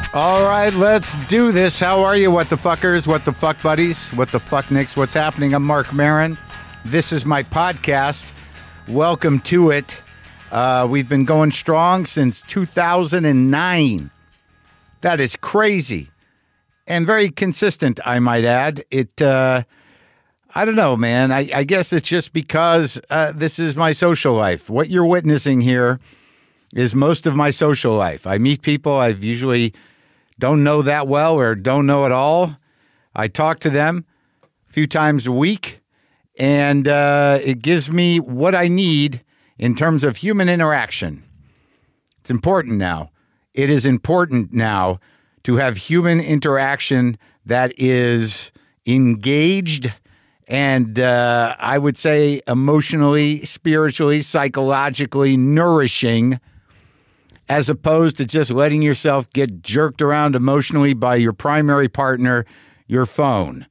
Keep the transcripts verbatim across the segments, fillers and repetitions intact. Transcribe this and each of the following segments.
All right, let's do this. How are you, what the fuckers, what the fuck buddies, what the fuck nicks, what's happening? I'm Mark Maron. This is my podcast. Welcome to it. Uh, we've been going strong since two thousand nine. That is crazy. And very consistent, I might add. It, uh, I don't know, man. I, I guess it's just because uh, this is my social life. What you're witnessing here is most of my social life. I meet people I've usually don't know that well or don't know at all. I talk to them a few times a week, and uh, it gives me what I need in terms of human interaction. It's important now. It is important now to have human interaction that is engaged and uh, I would say emotionally, spiritually, psychologically nourishing, as opposed to just letting yourself get jerked around emotionally by your primary partner, your phone.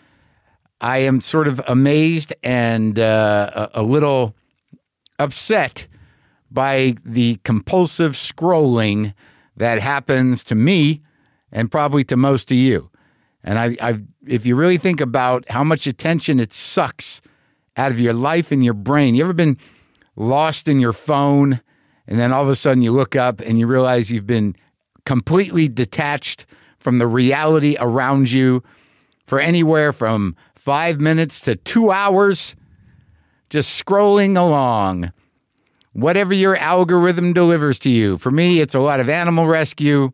I am sort of amazed and uh, a, a little upset by the compulsive scrolling that happens to me and probably to most of you. And I, I, if you really think about how much attention it sucks out of your life and your brain, you ever been lost in your phone? And then all of a sudden you look up and you realize you've been completely detached from the reality around you for anywhere from five minutes to two hours, just scrolling along. Whatever your algorithm delivers to you. For me, it's a lot of animal rescue.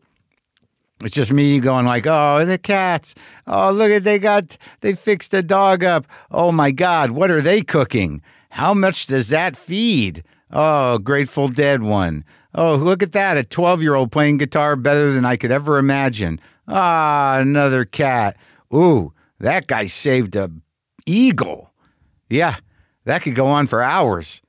It's just me going like, oh, the cats. Oh, look at, they got, they fixed the dog up. Oh my God, what are they cooking? How much does that feed? Oh, Grateful Dead one. Oh, look at that. A twelve-year-old playing guitar better than I could ever imagine. Ah, another cat. Ooh, that guy saved a eagle. Yeah, that could go on for hours.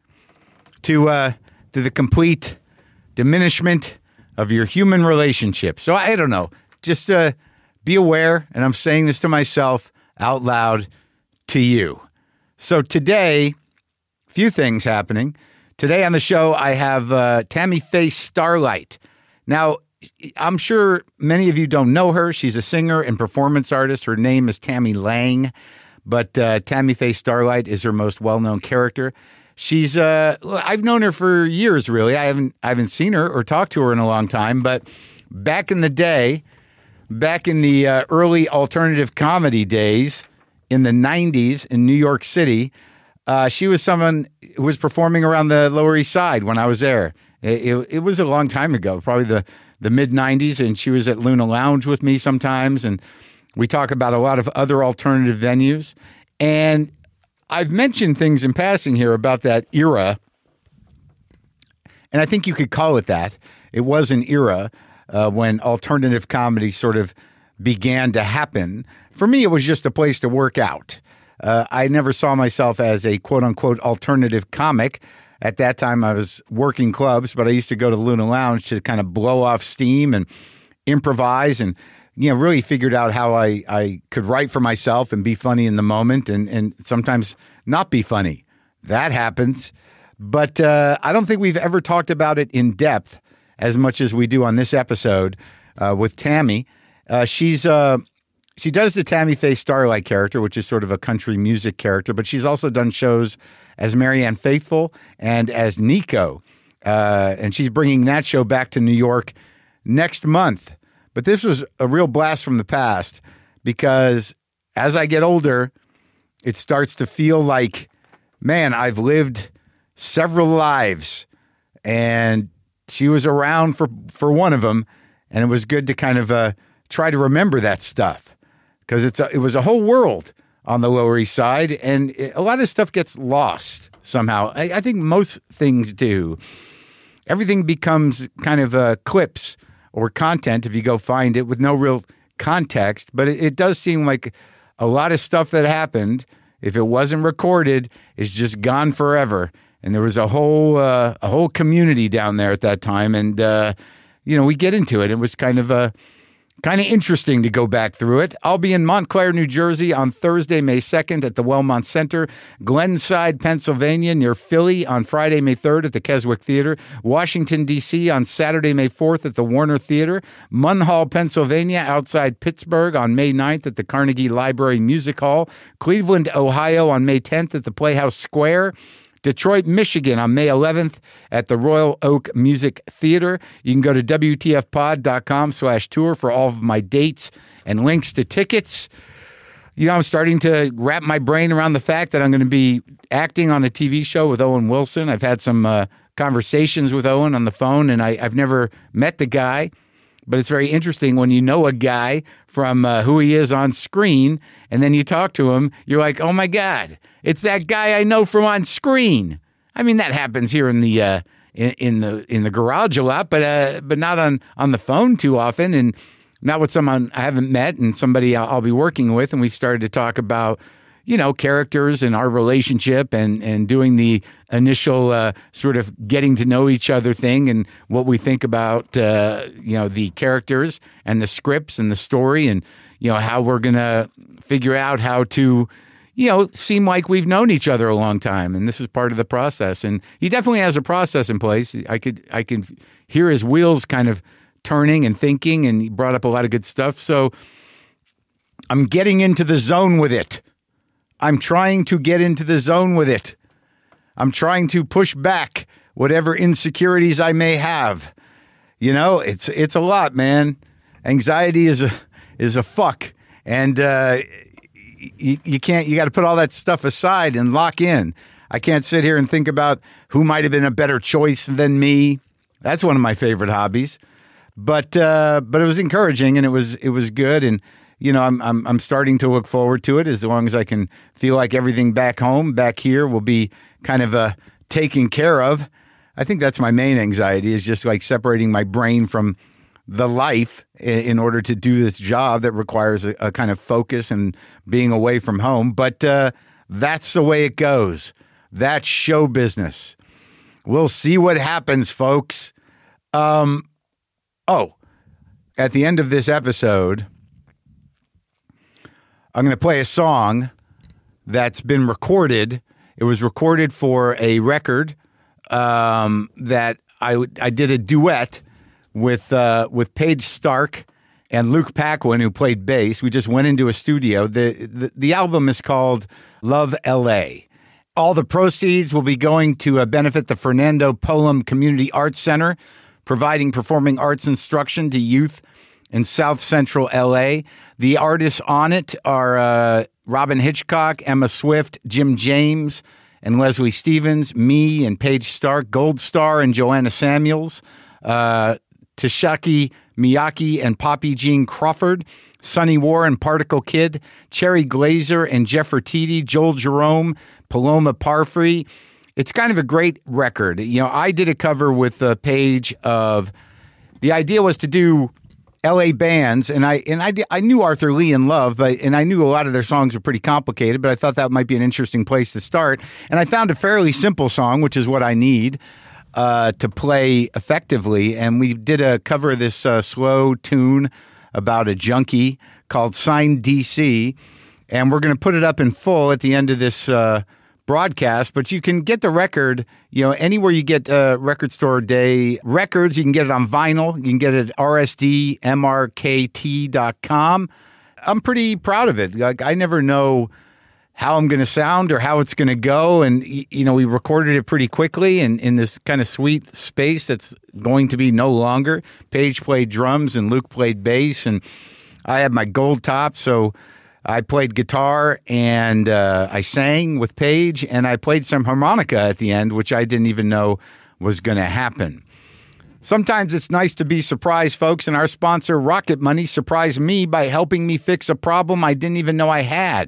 To, uh, to the complete diminishment of your human relationship. So I don't know. Just uh, be aware, and I'm saying this to myself out loud to you. So today, few things happening. Today on the show, I have uh, Tammy Faye Starlight. Now, I'm sure many of you don't know her. She's a singer and performance artist. Her name is Tammy Lang, but uh, Tammy Faye Starlight is her most well-known character. She's, uh, I've known her for years, really. I haven't, I haven't seen her or talked to her in a long time, but back in the day, back in the uh, early alternative comedy days in the nineties in New York City, Uh, she was someone who was performing around the Lower East Side when I was there. It, it, it was a long time ago, probably the, the mid-nineties, and she was at Luna Lounge with me sometimes, and we talk about a lot of other alternative venues. And I've mentioned things in passing here about that era, and I think you could call it that. It was an era uh, when alternative comedy sort of began to happen. For me, it was just a place to work out. Uh, I never saw myself as a quote-unquote alternative comic. At that time, I was working clubs, but I used to go to Luna Lounge to kind of blow off steam and improvise and, you know, really figured out how I, I could write for myself and be funny in the moment and, and sometimes not be funny. That happens. But uh, I don't think we've ever talked about it in depth as much as we do on this episode uh, with Tammy. Uh, she's... Uh, She does the Tammy Faye Starlight character, which is sort of a country music character, but she's also done shows as Marianne Faithfull and as Nico. Uh, and she's bringing that show back to New York next month. But this was a real blast from the past because as I get older, it starts to feel like, man, I've lived several lives. And she was around for, for one of them, and it was good to kind of uh, try to remember that stuff. Because it's a, it was a whole world on the Lower East Side, and it, a lot of stuff gets lost somehow. I, I think most things do. Everything becomes kind of uh, clips or content if you go find it with no real context. But it, it does seem like a lot of stuff that happened, if it wasn't recorded, is just gone forever. And there was a whole uh, a whole community down there at that time, and uh, you know we get into it. It was kind of a Kind of interesting to go back through it. I'll be in Montclair, New Jersey on Thursday, May second at the Wellmont Center, Glenside, Pennsylvania near Philly on Friday, May third at the Keswick Theater, Washington, D C on Saturday, May fourth at the Warner Theater, Munhall, Pennsylvania outside Pittsburgh on May ninth at the Carnegie Library Music Hall, Cleveland, Ohio on May tenth at the Playhouse Square, Detroit, Michigan on May eleventh at the Royal Oak Music Theater. You can go to W T F pod dot com slash tour for all of my dates and links to tickets. You know, I'm starting to wrap my brain around the fact that I'm going to be acting on a T V show with Owen Wilson. I've had some uh, conversations with Owen on the phone, and I, I've never met the guy. But it's very interesting when you know a guy from uh, who he is on screen, and then you talk to him, you're like, oh my God, it's that guy I know from on screen. I mean, that happens here in the uh, in, in the in the garage a lot, but uh, but not on, on the phone too often, and not with someone I haven't met and somebody I'll, I'll be working with. And we started to talk about, you know, characters and our relationship and, and doing the initial uh, sort of getting to know each other thing and what we think about, uh, you know, the characters and the scripts and the story and, you know, how we're going to figure out how to, you know, seem like we've known each other a long time. And this is part of the process. And he definitely has a process in place. I could, I can hear his wheels kind of turning and thinking, and he brought up a lot of good stuff. So I'm getting into the zone with it. I'm trying to get into the zone with it. I'm trying to push back whatever insecurities I may have. You know, it's it's a lot, man. Anxiety is a is a fuck, and uh, you, you can't. You got to put all that stuff aside and lock in. I can't sit here and think about who might have been a better choice than me. That's one of my favorite hobbies. But uh, but it was encouraging, and it was it was good, and. You know, I'm I'm I'm starting to look forward to it as long as I can feel like everything back home, back here will be kind of uh, taken care of. I think that's my main anxiety is just like separating my brain from the life in, in order to do this job that requires a, a kind of focus and being away from home. But uh, that's the way it goes. That's show business. We'll see what happens, folks. Um, oh, at the end of this episode, I'm going to play a song that's been recorded. It was recorded for a record um, that I I did a duet with uh, with Paige Stark and Luke Paquin, who played bass. We just went into a studio. The, the, the album is called Love L A. All the proceeds will be going to uh, benefit the Fernando Polam Community Arts Center, providing performing arts instruction to youth in South Central L A. The artists on it are uh, Robin Hitchcock, Emma Swift, Jim James, and Leslie Stevens, me and Paige Stark, Gold Star and Joanna Samuels, uh, Tashaki Miyake and Poppy Jean Crawford, Sonny War and Particle Kid, Cherry Glazer and Jeff Fertitti, Joel Jerome, Paloma Parfrey. It's kind of a great record. You know, I did a cover with a Paige of, the idea was to do L A bands, and I and I, I knew Arthur Lee and Love, but and I knew a lot of their songs were pretty complicated, but I thought that might be an interesting place to start. And I found a fairly simple song, which is what I need uh, to play effectively. And we did a cover of this uh, slow tune about a junkie called Sign D C, and we're going to put it up in full at the end of this uh, broadcast. But you can get the record, you know, anywhere you get uh, Record Store Day records. You can get it on vinyl. You can get it at R S D M R K T dot com. I'm pretty proud of it. Like, I never know how I'm going to sound or how it's going to go. And, you know, we recorded it pretty quickly and in this kind of sweet space that's going to be no longer. Paige played drums and Luke played bass, and I had my gold top. So I played guitar and uh, I sang with Paige, and I played some harmonica at the end, which I didn't even know was going to happen. Sometimes it's nice to be surprised, folks, and our sponsor, Rocket Money, surprised me by helping me fix a problem I didn't even know I had.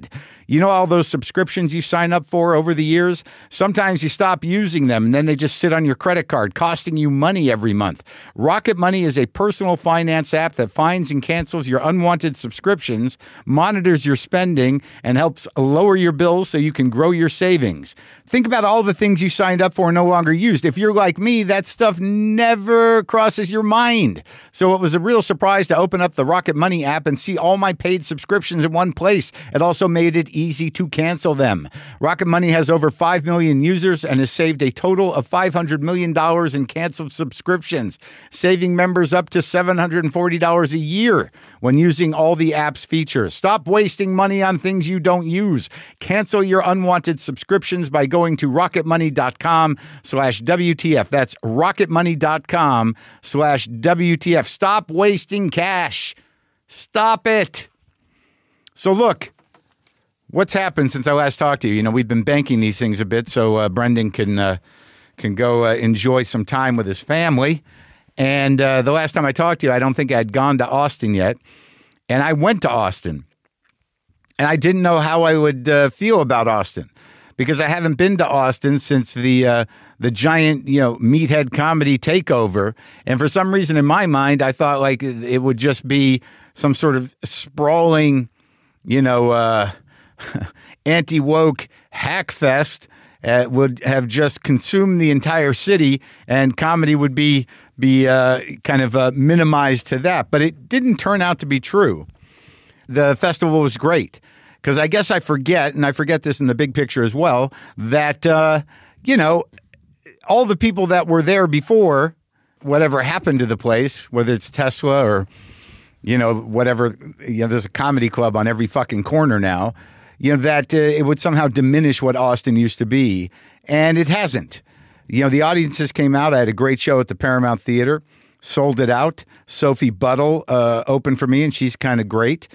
You know all those subscriptions you sign up for over the years? Sometimes you stop using them and then they just sit on your credit card, costing you money every month. Rocket Money is a personal finance app that finds and cancels your unwanted subscriptions, monitors your spending, and helps lower your bills so you can grow your savings. Think about all the things you signed up for and no longer used. If you're like me, that stuff never crosses your mind. So it was a real surprise to open up the Rocket Money app and see all my paid subscriptions in one place. It also made it easy to cancel them. Rocket Money has over five million users and has saved a total of five hundred million dollars in canceled subscriptions, saving members up to seven hundred forty dollars a year when using all the app's features. Stop wasting money on things you don't use. Cancel your unwanted subscriptions by going to rocketmoney.com slash WTF. That's rocketmoney.com slash WTF. Stop wasting cash. Stop it. So look, what's happened since I last talked to you? You know, we've been banking these things a bit so uh, Brendan can uh, can go uh, enjoy some time with his family. And uh, the last time I talked to you, I don't think I'd gone to Austin yet. And I went to Austin. And I didn't know how I would uh, feel about Austin because I haven't been to Austin since the uh, the giant, you know, meathead comedy takeover. And for some reason in my mind, I thought like it would just be some sort of sprawling, you know, uh, anti-woke hack fest uh, would have just consumed the entire city, and comedy would be be uh, kind of uh, minimized to that. But it didn't turn out to be true. The festival was great because I guess I forget, and I forget this in the big picture as well, that, uh, you know, all the people that were there before, whatever happened to the place, whether it's Tesla or, you know, whatever, you know, there's a comedy club on every fucking corner now, you know, that uh, it would somehow diminish what Austin used to be. And it hasn't. You know, the audiences came out. I had a great show at the Paramount Theater, sold it out. Sophie Buttle uh, opened for me, and she's kind of great.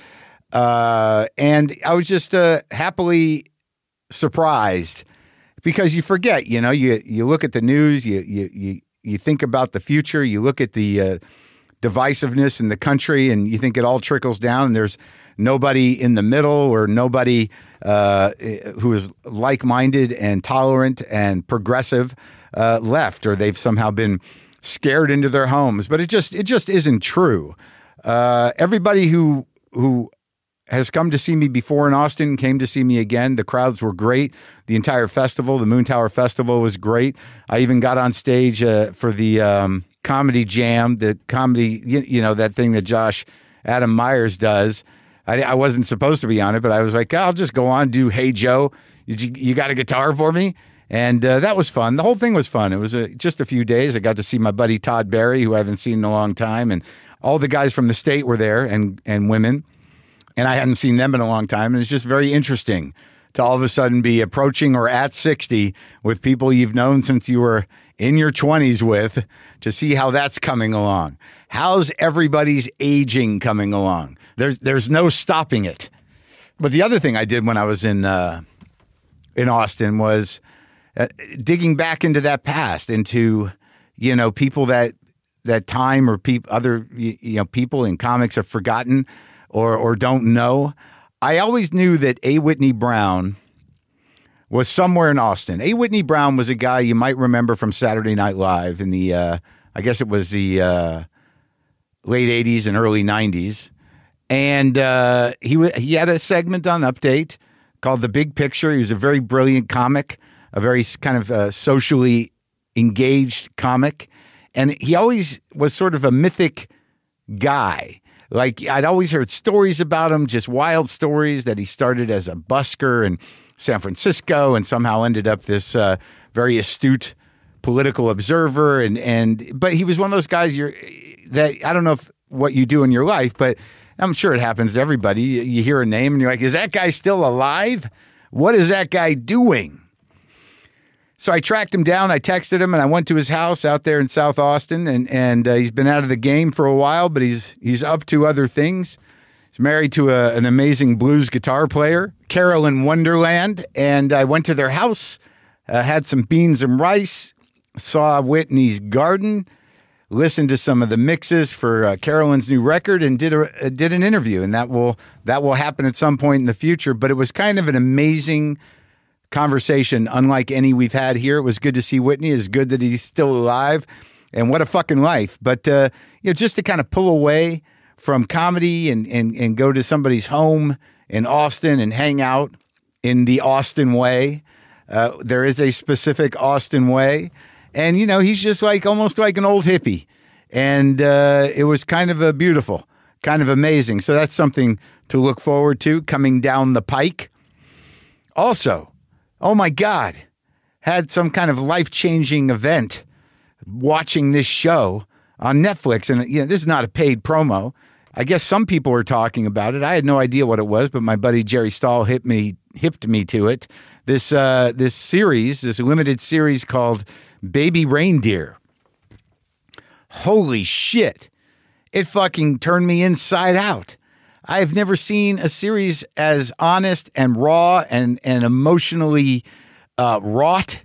Uh, and I was just uh, happily surprised because you forget, you know, you you look at the news, you you you, you think about the future, you look at the uh, divisiveness in the country, and you think it all trickles down, and there's nobody in the middle or nobody uh, who is like-minded and tolerant and progressive uh, left, or they've somehow been scared into their homes. But it just it just isn't true. Uh, everybody who who has come to see me before in Austin came to see me again. The crowds were great. The entire festival, the Moon Tower Festival, was great. I even got on stage uh, for the um, comedy jam, the comedy, you, you know, that thing that Josh Adam Myers does. I, I wasn't supposed to be on it, but I was like, I'll just go on, do Hey Joe, you, you got a guitar for me? And uh, that was fun. The whole thing was fun. It was a, just a few days. I got to see my buddy Todd Barry, who I haven't seen in a long time, and all the guys from the state were there, and and women. And I hadn't seen them in a long time. And it's just very interesting to all of a sudden be approaching or at sixty with people you've known since you were in your twenties with, to see how that's coming along. How's everybody's aging coming along? There's there's no stopping it. But the other thing I did when I was in uh, in Austin was uh, digging back into that past, into, you know, people that that time or peop, other you know people in comics have forgotten or or don't know. I always knew that A. Whitney Brown was somewhere in Austin. A. Whitney Brown was a guy you might remember from Saturday Night Live in the, uh, I guess it was the uh, late eighties and early nineties. And uh, he w- he had a segment on Update called The Big Picture. He was a very brilliant comic, a very kind of uh, socially engaged comic. And he always was sort of a mythic guy. Like, I'd always heard stories about him, just wild stories, that he started as a busker in San Francisco and somehow ended up this uh, very astute political observer. And, and but he was one of those guys you're, that, I don't know if, what you do in your life, but I'm sure it happens to everybody. You, you hear a name and you're like, is that guy still alive? What is that guy doing? So I tracked him down, I texted him, and I went to his house out there in South Austin, and and uh, he's been out of the game for a while, but he's he's up to other things. He's married to a, an amazing blues guitar player, Carolyn Wonderland, and I went to their house, uh, had some beans and rice, saw Whitney's garden, listened to some of the mixes for uh, Carolyn's new record and did a uh, did an interview, and that will that will happen at some point in the future. But it was kind of an amazing conversation, unlike any we've had here. It was good to see Whitney. It's good that he's still alive, and what a fucking life. But uh, you know, just to kind of pull away from comedy and and and go to somebody's home in Austin and hang out in the Austin way. Uh, there is a specific Austin way. And, you know, he's just like almost like an old hippie. And uh, it was kind of a beautiful, kind of amazing. So that's something to look forward to coming down the pike. Also, oh my God, had some kind of life-changing event watching this show on Netflix. And, you know, this is not a paid promo. I guess some people were talking about it. I had no idea what it was, but my buddy Jerry Stahl hit me, hipped me to it. This uh, this series, this limited series called Baby Reindeer. Holy shit. It fucking turned me inside out. I've never seen a series as honest and raw and, and emotionally uh, wrought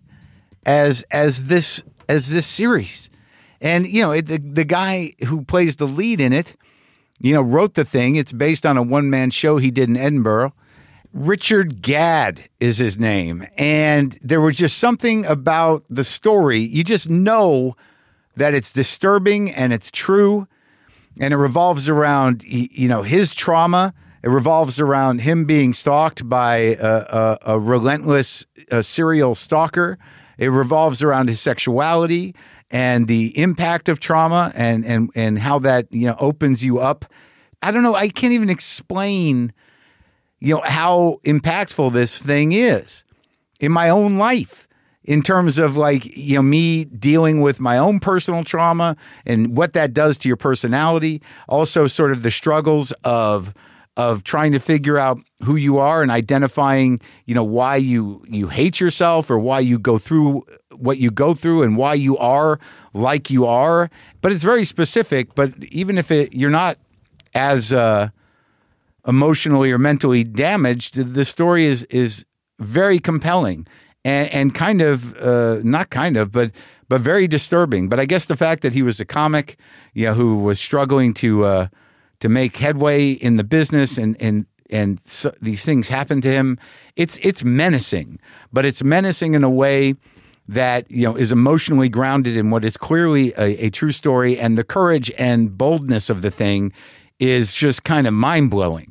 as as this as this series. And, you know, it, the, the guy who plays the lead in it, you know, wrote the thing. It's based on a one-man show he did in Edinburgh. Richard Gadd is his name. And there was just something about the story. You just know that it's disturbing and it's true. And it revolves around, you know, his trauma. It revolves around him being stalked by a, a, a relentless a serial stalker. It revolves around his sexuality and the impact of trauma and, and, and how that, you know, opens you up. I don't know. I can't even explain, you know, how impactful this thing is in my own life in terms of like, you know, me dealing with my own personal trauma and what that does to your personality. Also sort of the struggles of, of trying to figure out who you are and identifying, you know, why you, you hate yourself or why you go through what you go through and why you are like you are. But it's very specific. But even if it, you're not as, uh, emotionally or mentally damaged, the story is is very compelling and, and kind of uh, not kind of, but but very disturbing. But I guess the fact that he was a comic, you know, who was struggling to uh, to make headway in the business, and and and so these things happen to him. It's it's menacing, but it's menacing in a way that, you know, is emotionally grounded in what is clearly a, a true story, and the courage and boldness of the thing is just kind of mind blowing.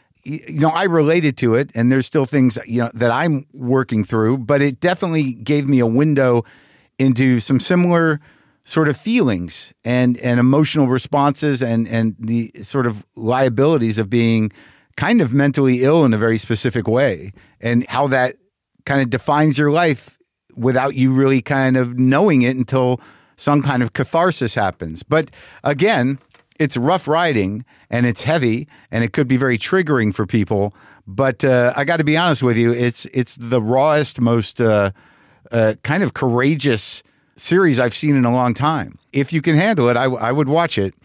You know, I related to it, and there's still things, you know, that I'm working through, but it definitely gave me a window into some similar sort of feelings and, and emotional responses and, and the sort of liabilities of being kind of mentally ill in a very specific way, and how that kind of defines your life without you really kind of knowing it until some kind of catharsis happens. But again, it's rough riding and it's heavy and it could be very triggering for people. But uh, I got to be honest with you, it's it's the rawest, most uh, uh, kind of courageous series I've seen in a long time. If you can handle it, I, I would watch it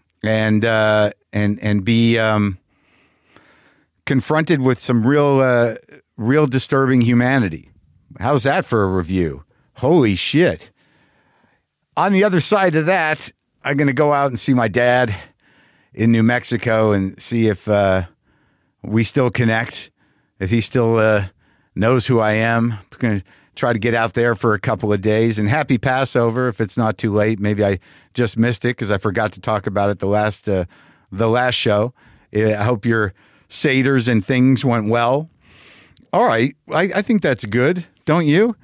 and uh, and and be um, confronted with some real uh, real disturbing humanity. How's that for a review? Holy shit! On the other side of that, I'm going to go out and see my dad in New Mexico and see if uh, we still connect, if he still uh, knows who I am. I'm going to try to get out there for a couple of days. And happy Passover if it's not too late. Maybe I just missed it because I forgot to talk about it the last uh, the last show. I hope your seders and things went well. All right. I, I think that's good. Don't you?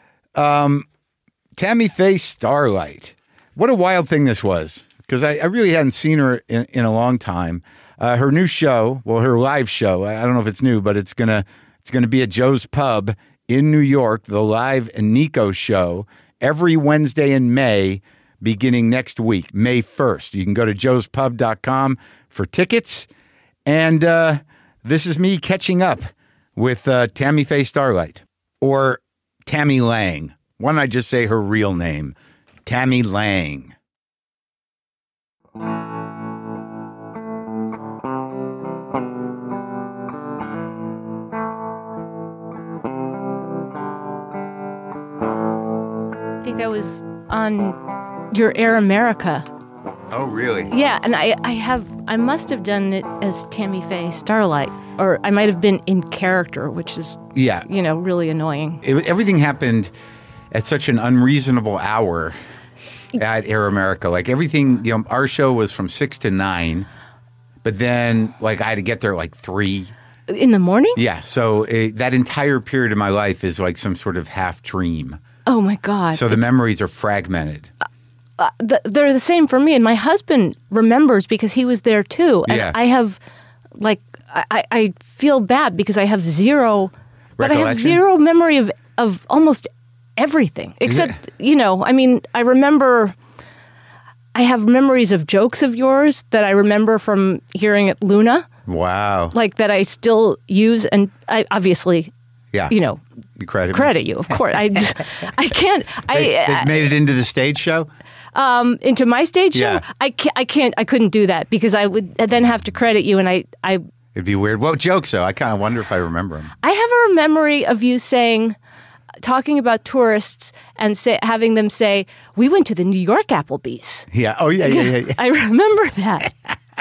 Um, Tammy Faye Starlight. What a wild thing this was, because I, I really hadn't seen her in, in a long time. Uh, her new show, well, her live show, I don't know if it's new, but it's gonna it's gonna be at Joe's Pub in New York, the live Nico show, every Wednesday in May, beginning next week, May first. You can go to joes pub dot com for tickets. And uh, this is me catching up with uh, Tammy Faye Starlight, or Tammy Lang. Why don't I just say her real name? Tammy Lang. I think I was on your Air America. Oh, really? Yeah, and I, I have I must have done it as Tammy Faye Starlight, or I might have been in character, which is Yeah. you know really annoying. It, everything happened at such an unreasonable hour at Air America. Like everything, you know, our show was from six to nine, but then like I had to get there at like three. In the morning? Yeah, so it, that entire period of my life is like some sort of half dream. Oh my God! So the memories are fragmented. Uh, the, they're the same for me, and my husband remembers because he was there too. And Yeah. I have, like, I, I feel bad because I have zero, but I have Recollection? zero memory of of almost everything except you know. I mean, I remember. I have memories of jokes of yours that I remember from hearing at Luna, Wow. like that I still use, and I obviously, Yeah. you know, You credit me. credit you, of course. I, I can't. I, It, it made it into the stage show? um, into my stage show. Yeah. I can't. I can't. I couldn't do that because I would then have to credit you, and I. I. It'd be weird. What jokes, though? I kind of wonder if I remember them. I have a memory of you saying, talking about tourists and say, having them say, "We went to the New York Applebee's." Yeah. Oh, yeah, yeah, yeah. yeah. I remember that.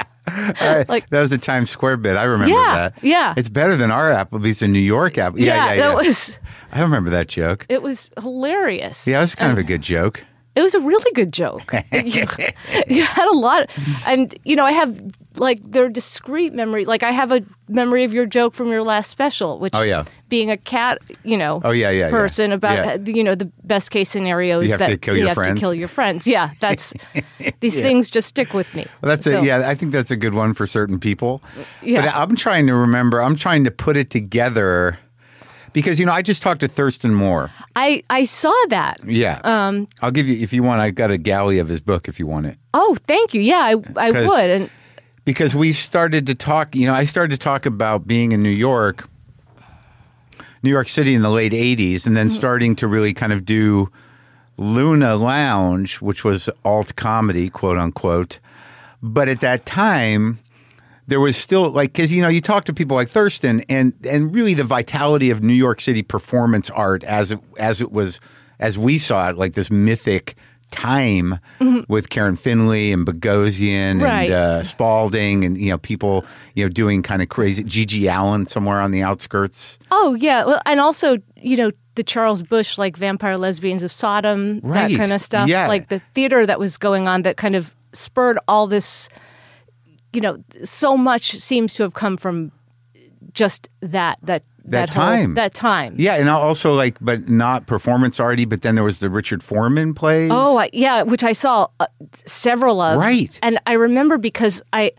Uh, like- that was the Times Square bit. I remember Yeah, that. yeah. It's better than our Applebee's, the New York Applebee's. Yeah, yeah, yeah. that was. I remember that joke. It was hilarious. Yeah, it was kind of a good joke. It was a really good joke. you, you had a lot, and you know, I have like their discrete memory. Like I have a memory of your joke from your last special, which, Oh, yeah. being a cat, you know, Oh, yeah, yeah, yeah. person about Yeah. uh, you know the best case scenario is You have that to kill you your have friends. to kill your friends. Yeah, that's these Yeah. things just stick with me. Well, that's So, a, yeah, I think that's a good one for certain people. Yeah. But I'm trying to remember, I'm trying to put it together because, you know, I just talked to Thurston Moore. I I saw that. Yeah. Um, I'll give you, if you want, I got a galley of his book if you want it. Oh, thank you. Yeah, I I 'Cause- would. And Because we started to talk, you know, I started to talk about being in New York, New York City in the late eighties, and then starting to really kind of do Luna Lounge, which was alt comedy, quote unquote. But at that time, there was still like, because, you know, you talk to people like Thurston and, and really the vitality of New York City performance art as it, as it was, as we saw it, like this mythic time with Karen Finley and Bogosian Right. and uh, Spalding and, you know, people, you know, doing kind of crazy, Gigi Allen somewhere on the outskirts. oh yeah, well, and also you know the Charles Busch like Vampire Lesbians of Sodom, Right. that kind of stuff. Yeah. Like the theater that was going on that kind of spurred all this. You know, so much seems to have come from just that that That whole- time. that time. Yeah, and also like, but not performance arty, but then there was the Richard Foreman plays. Oh, I, yeah, which I saw uh, several of. Right. And I remember because I,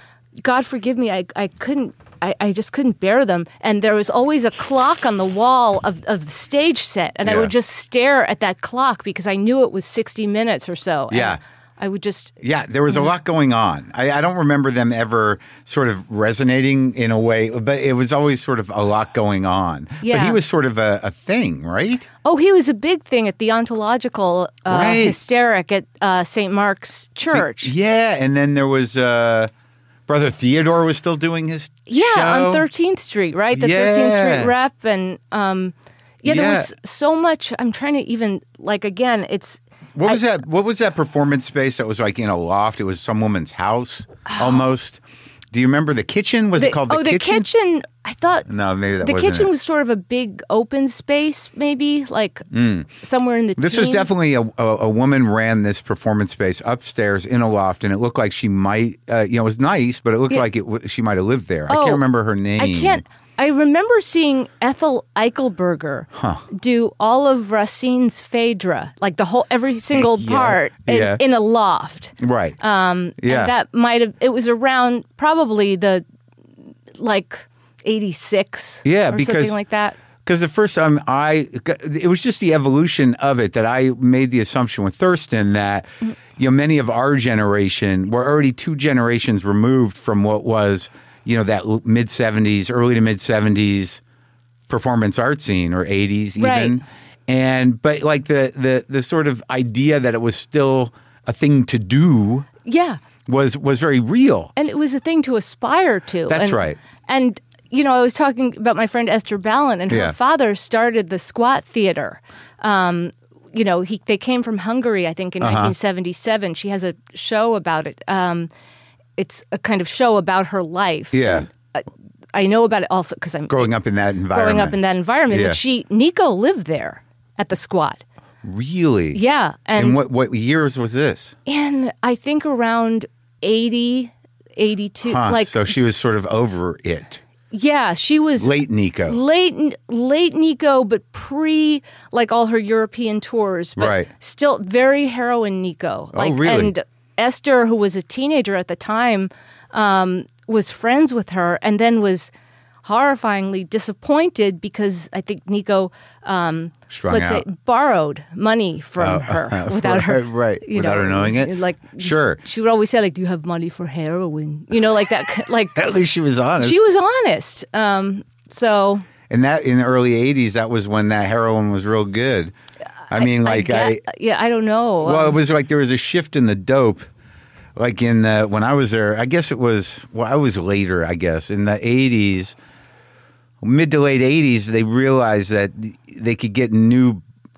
God forgive me, I, I couldn't, I, I just couldn't bear them. And there was always a clock on the wall of, of the stage set. And I Yeah. would just stare at that clock because I knew it was sixty minutes or so. And Yeah. I would just, Yeah, there was a lot going on. I, I don't remember them ever sort of resonating in a way, but it was always sort of a lot going on. But Yeah. he was sort of a, a thing, right? oh, he was a big thing at the ontological uh, Right. hysteric at uh, Saint Mark's Church. Yeah, and then there was uh, Brother Theodore was still doing his Yeah, show. on thirteenth Street, right? The Yeah. thirteenth Street Rep. And um, yeah, there Yeah. was so much. I'm trying to even, like, again, it's. What was I- that? What was that performance space that was like in a loft? It was some woman's house, almost. Do you remember the kitchen? Was the- it called the oh, kitchen? the kitchen. I thought No, maybe that the wasn't kitchen it. was sort of a big open space, maybe like somewhere in the. This was teens. definitely a, a, a woman ran this performance space upstairs in a loft, and it looked like she might, uh, you know, it was nice, but it looked Yeah. like it w- she might have lived there. I Oh, can't remember her name. I can't. I remember seeing Ethel Eichelberger do all of Racine's Phaedra, like the whole every single Yeah, part in, yeah. in a loft. Right. Um, Yeah. And that might have, it was around probably the, like, eighty-six. Yeah, or because- something like that. Because the first time I, it was just the evolution of it that I made the assumption with Thurston that, you know, many of our generation were already two generations removed from what was, you know, that mid seventies, early to mid seventies performance art scene or eighties even. Right. And, but like the, the, the sort of idea that it was still a thing to do Yeah. was, was very real. And it was a thing to aspire to. That's And- right. And, you know, I was talking about my friend Esther Ballin, and her Yeah. father started the Squat Theater. Um, you know, he they came from Hungary, I think, in Uh-huh. nineteen seventy-seven. She has a show about it. Um, it's a kind of show about her life. Yeah. And, uh, I know about it also because I'm Growing up in that environment. growing up in that environment. Yeah. But she, Nico lived there at the Squad. Really? Yeah. And, And what, what years was this? in, I think, around eighty, eighty-two. Huh. Like, so she was sort of over it. yeah, she was Late Nico. late, late Nico, but pre like all her European tours, but Right. still very heroin Nico. Oh, Like, really? And Esther, who was a teenager at the time, um, was friends with her, and then was horrifyingly disappointed because I think Nico, um, Strung let's out. say, borrowed money from Oh, her without her, right, right. you Without know, her knowing it? Like, Sure. she would always say, like, "Do you have money for heroin?" You know, like that. Like, At least she was honest. she was honest. Um, so. And that in the early eighties, that was when that heroin was real good. I mean, like I, get- yeah, I don't know. well, it Um, was like there was a shift in the dope. Like in the when I was there, I guess it was. Well, I was later. I guess in the eighties, mid to late eighties, they realized that they could get new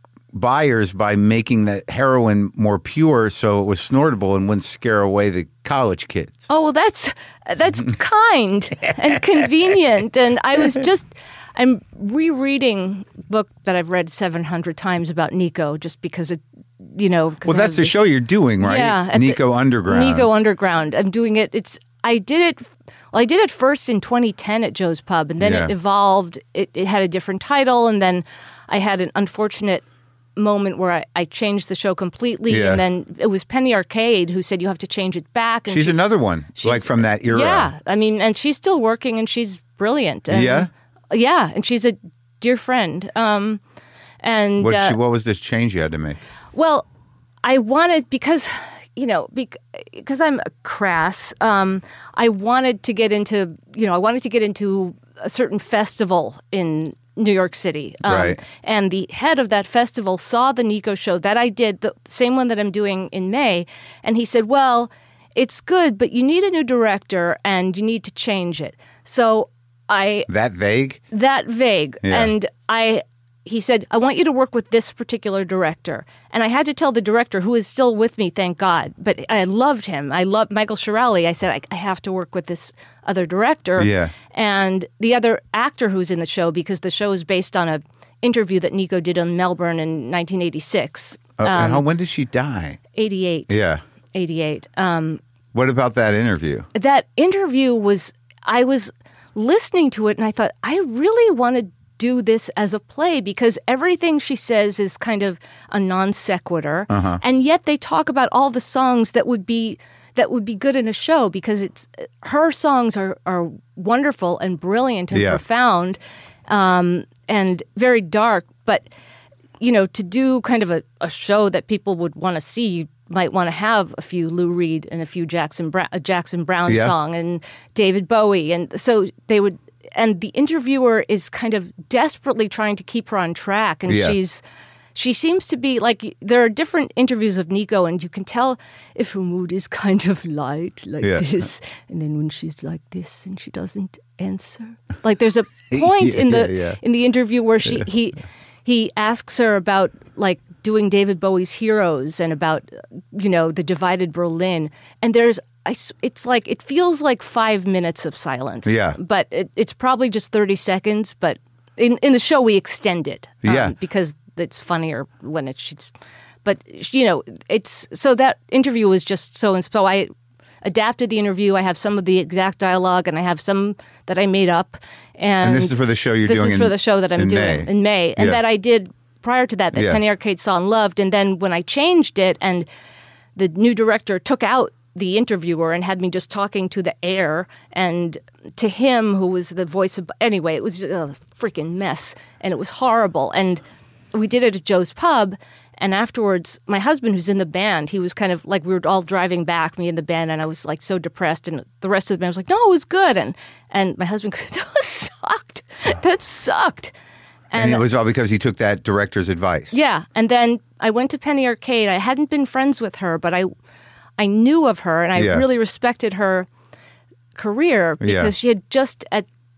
buyers by making the heroin more pure, so it was snortable and wouldn't scare away the college kids. oh, well, that's that's kind and convenient. And I was just, I'm rereading a book that I've read seven hundred times about Nico, just because it, you know. 'cause Well, I that's was the a- show you're doing, right? Yeah, at Nico the- Underground. Nico Underground. I'm doing it. It's I did it. Well, I did it first in twenty ten at Joe's Pub, and then Yeah. it evolved. It, it had a different title, and then I had an unfortunate moment where I, I changed the show completely, Yeah. and then it was Penny Arcade who said you have to change it back. And She's she- another one, like from that era. Yeah, I mean, and she's still working, and she's brilliant. And, Yeah? yeah, and she's a dear friend. Um, and What, uh, she, what was this change you had to make? well, I wanted because you know because I'm crass. Um, I wanted to get into you know I wanted to get into a certain festival in New York City. Um, Right. And the head of that festival saw the Nico show that I did, the same one that I'm doing in May, and he said, "Well, it's good, but you need a new director and you need to change it." So I That vague? that vague. Yeah. And I, he said, "I want you to work with this particular director." And I had to tell the director, who is still with me, thank God, but I loved him. I loved Michael Shirelli. I said, I, I have to work with this other director. Yeah. And the other actor who's in the show, because the show is based on a interview that Nico did in Melbourne in nineteen eighty-six. Uh, Um, how, when did she die? eighty-eight. Yeah. eighty-eight. Um, What about that interview? that interview was, I was listening to it and I thought, I really want to do this as a play because everything she says is kind of a non sequitur. Uh-huh. And yet they talk about all the songs that would be that would be good in a show because it's her songs are, are wonderful and brilliant and Yeah. profound um, and very dark. But, you know, to do kind of a, a show that people would want to see, you might want to have a few Lou Reed and a few Jackson Brown, a Jackson Brown Yeah. song and David Bowie. And so they would, and the interviewer is kind of desperately trying to keep her on track. And Yeah. she's, she seems to be like, there are different interviews of Nico and you can tell if her mood is kind of light like Yeah. this. And then when she's like this and she doesn't answer, like there's a point Yeah, in the, yeah, yeah. in the interview where she, he, he asks her about like doing David Bowie's Heroes and about, you know, the divided Berlin. And there's, I s it's like, it feels like five minutes of silence. Yeah. But it, it's probably just thirty seconds. But in, in the show, we extend it. um, Yeah. Because it's funnier when it's, she's, but, you know, it's, so that interview was just so, and so I adapted the interview. I have some of the exact dialogue and I have some that I made up. And, And this is for the show you're this doing is in- for the show that I'm in doing May. in May. And Yeah. that I did prior to that, that Yeah. Penny Arcade saw and loved. And then when I changed it and the new director took out the interviewer and had me just talking to the air and to him, who was the voice of, anyway, it was just a freaking mess and it was horrible. And we did it at Joe's Pub. And afterwards, my husband, who's in the band, he was kind of like, we were all driving back, me and the band, and I was like so depressed. And the rest of the band was like, no, it was good. And and my husband said, that sucked. That sucked. And it was all because he took that director's advice. Yeah. And then I went to Penny Arcade. I hadn't been friends with her, but I I knew of her and I Yeah. really respected her career because Yeah. she had just at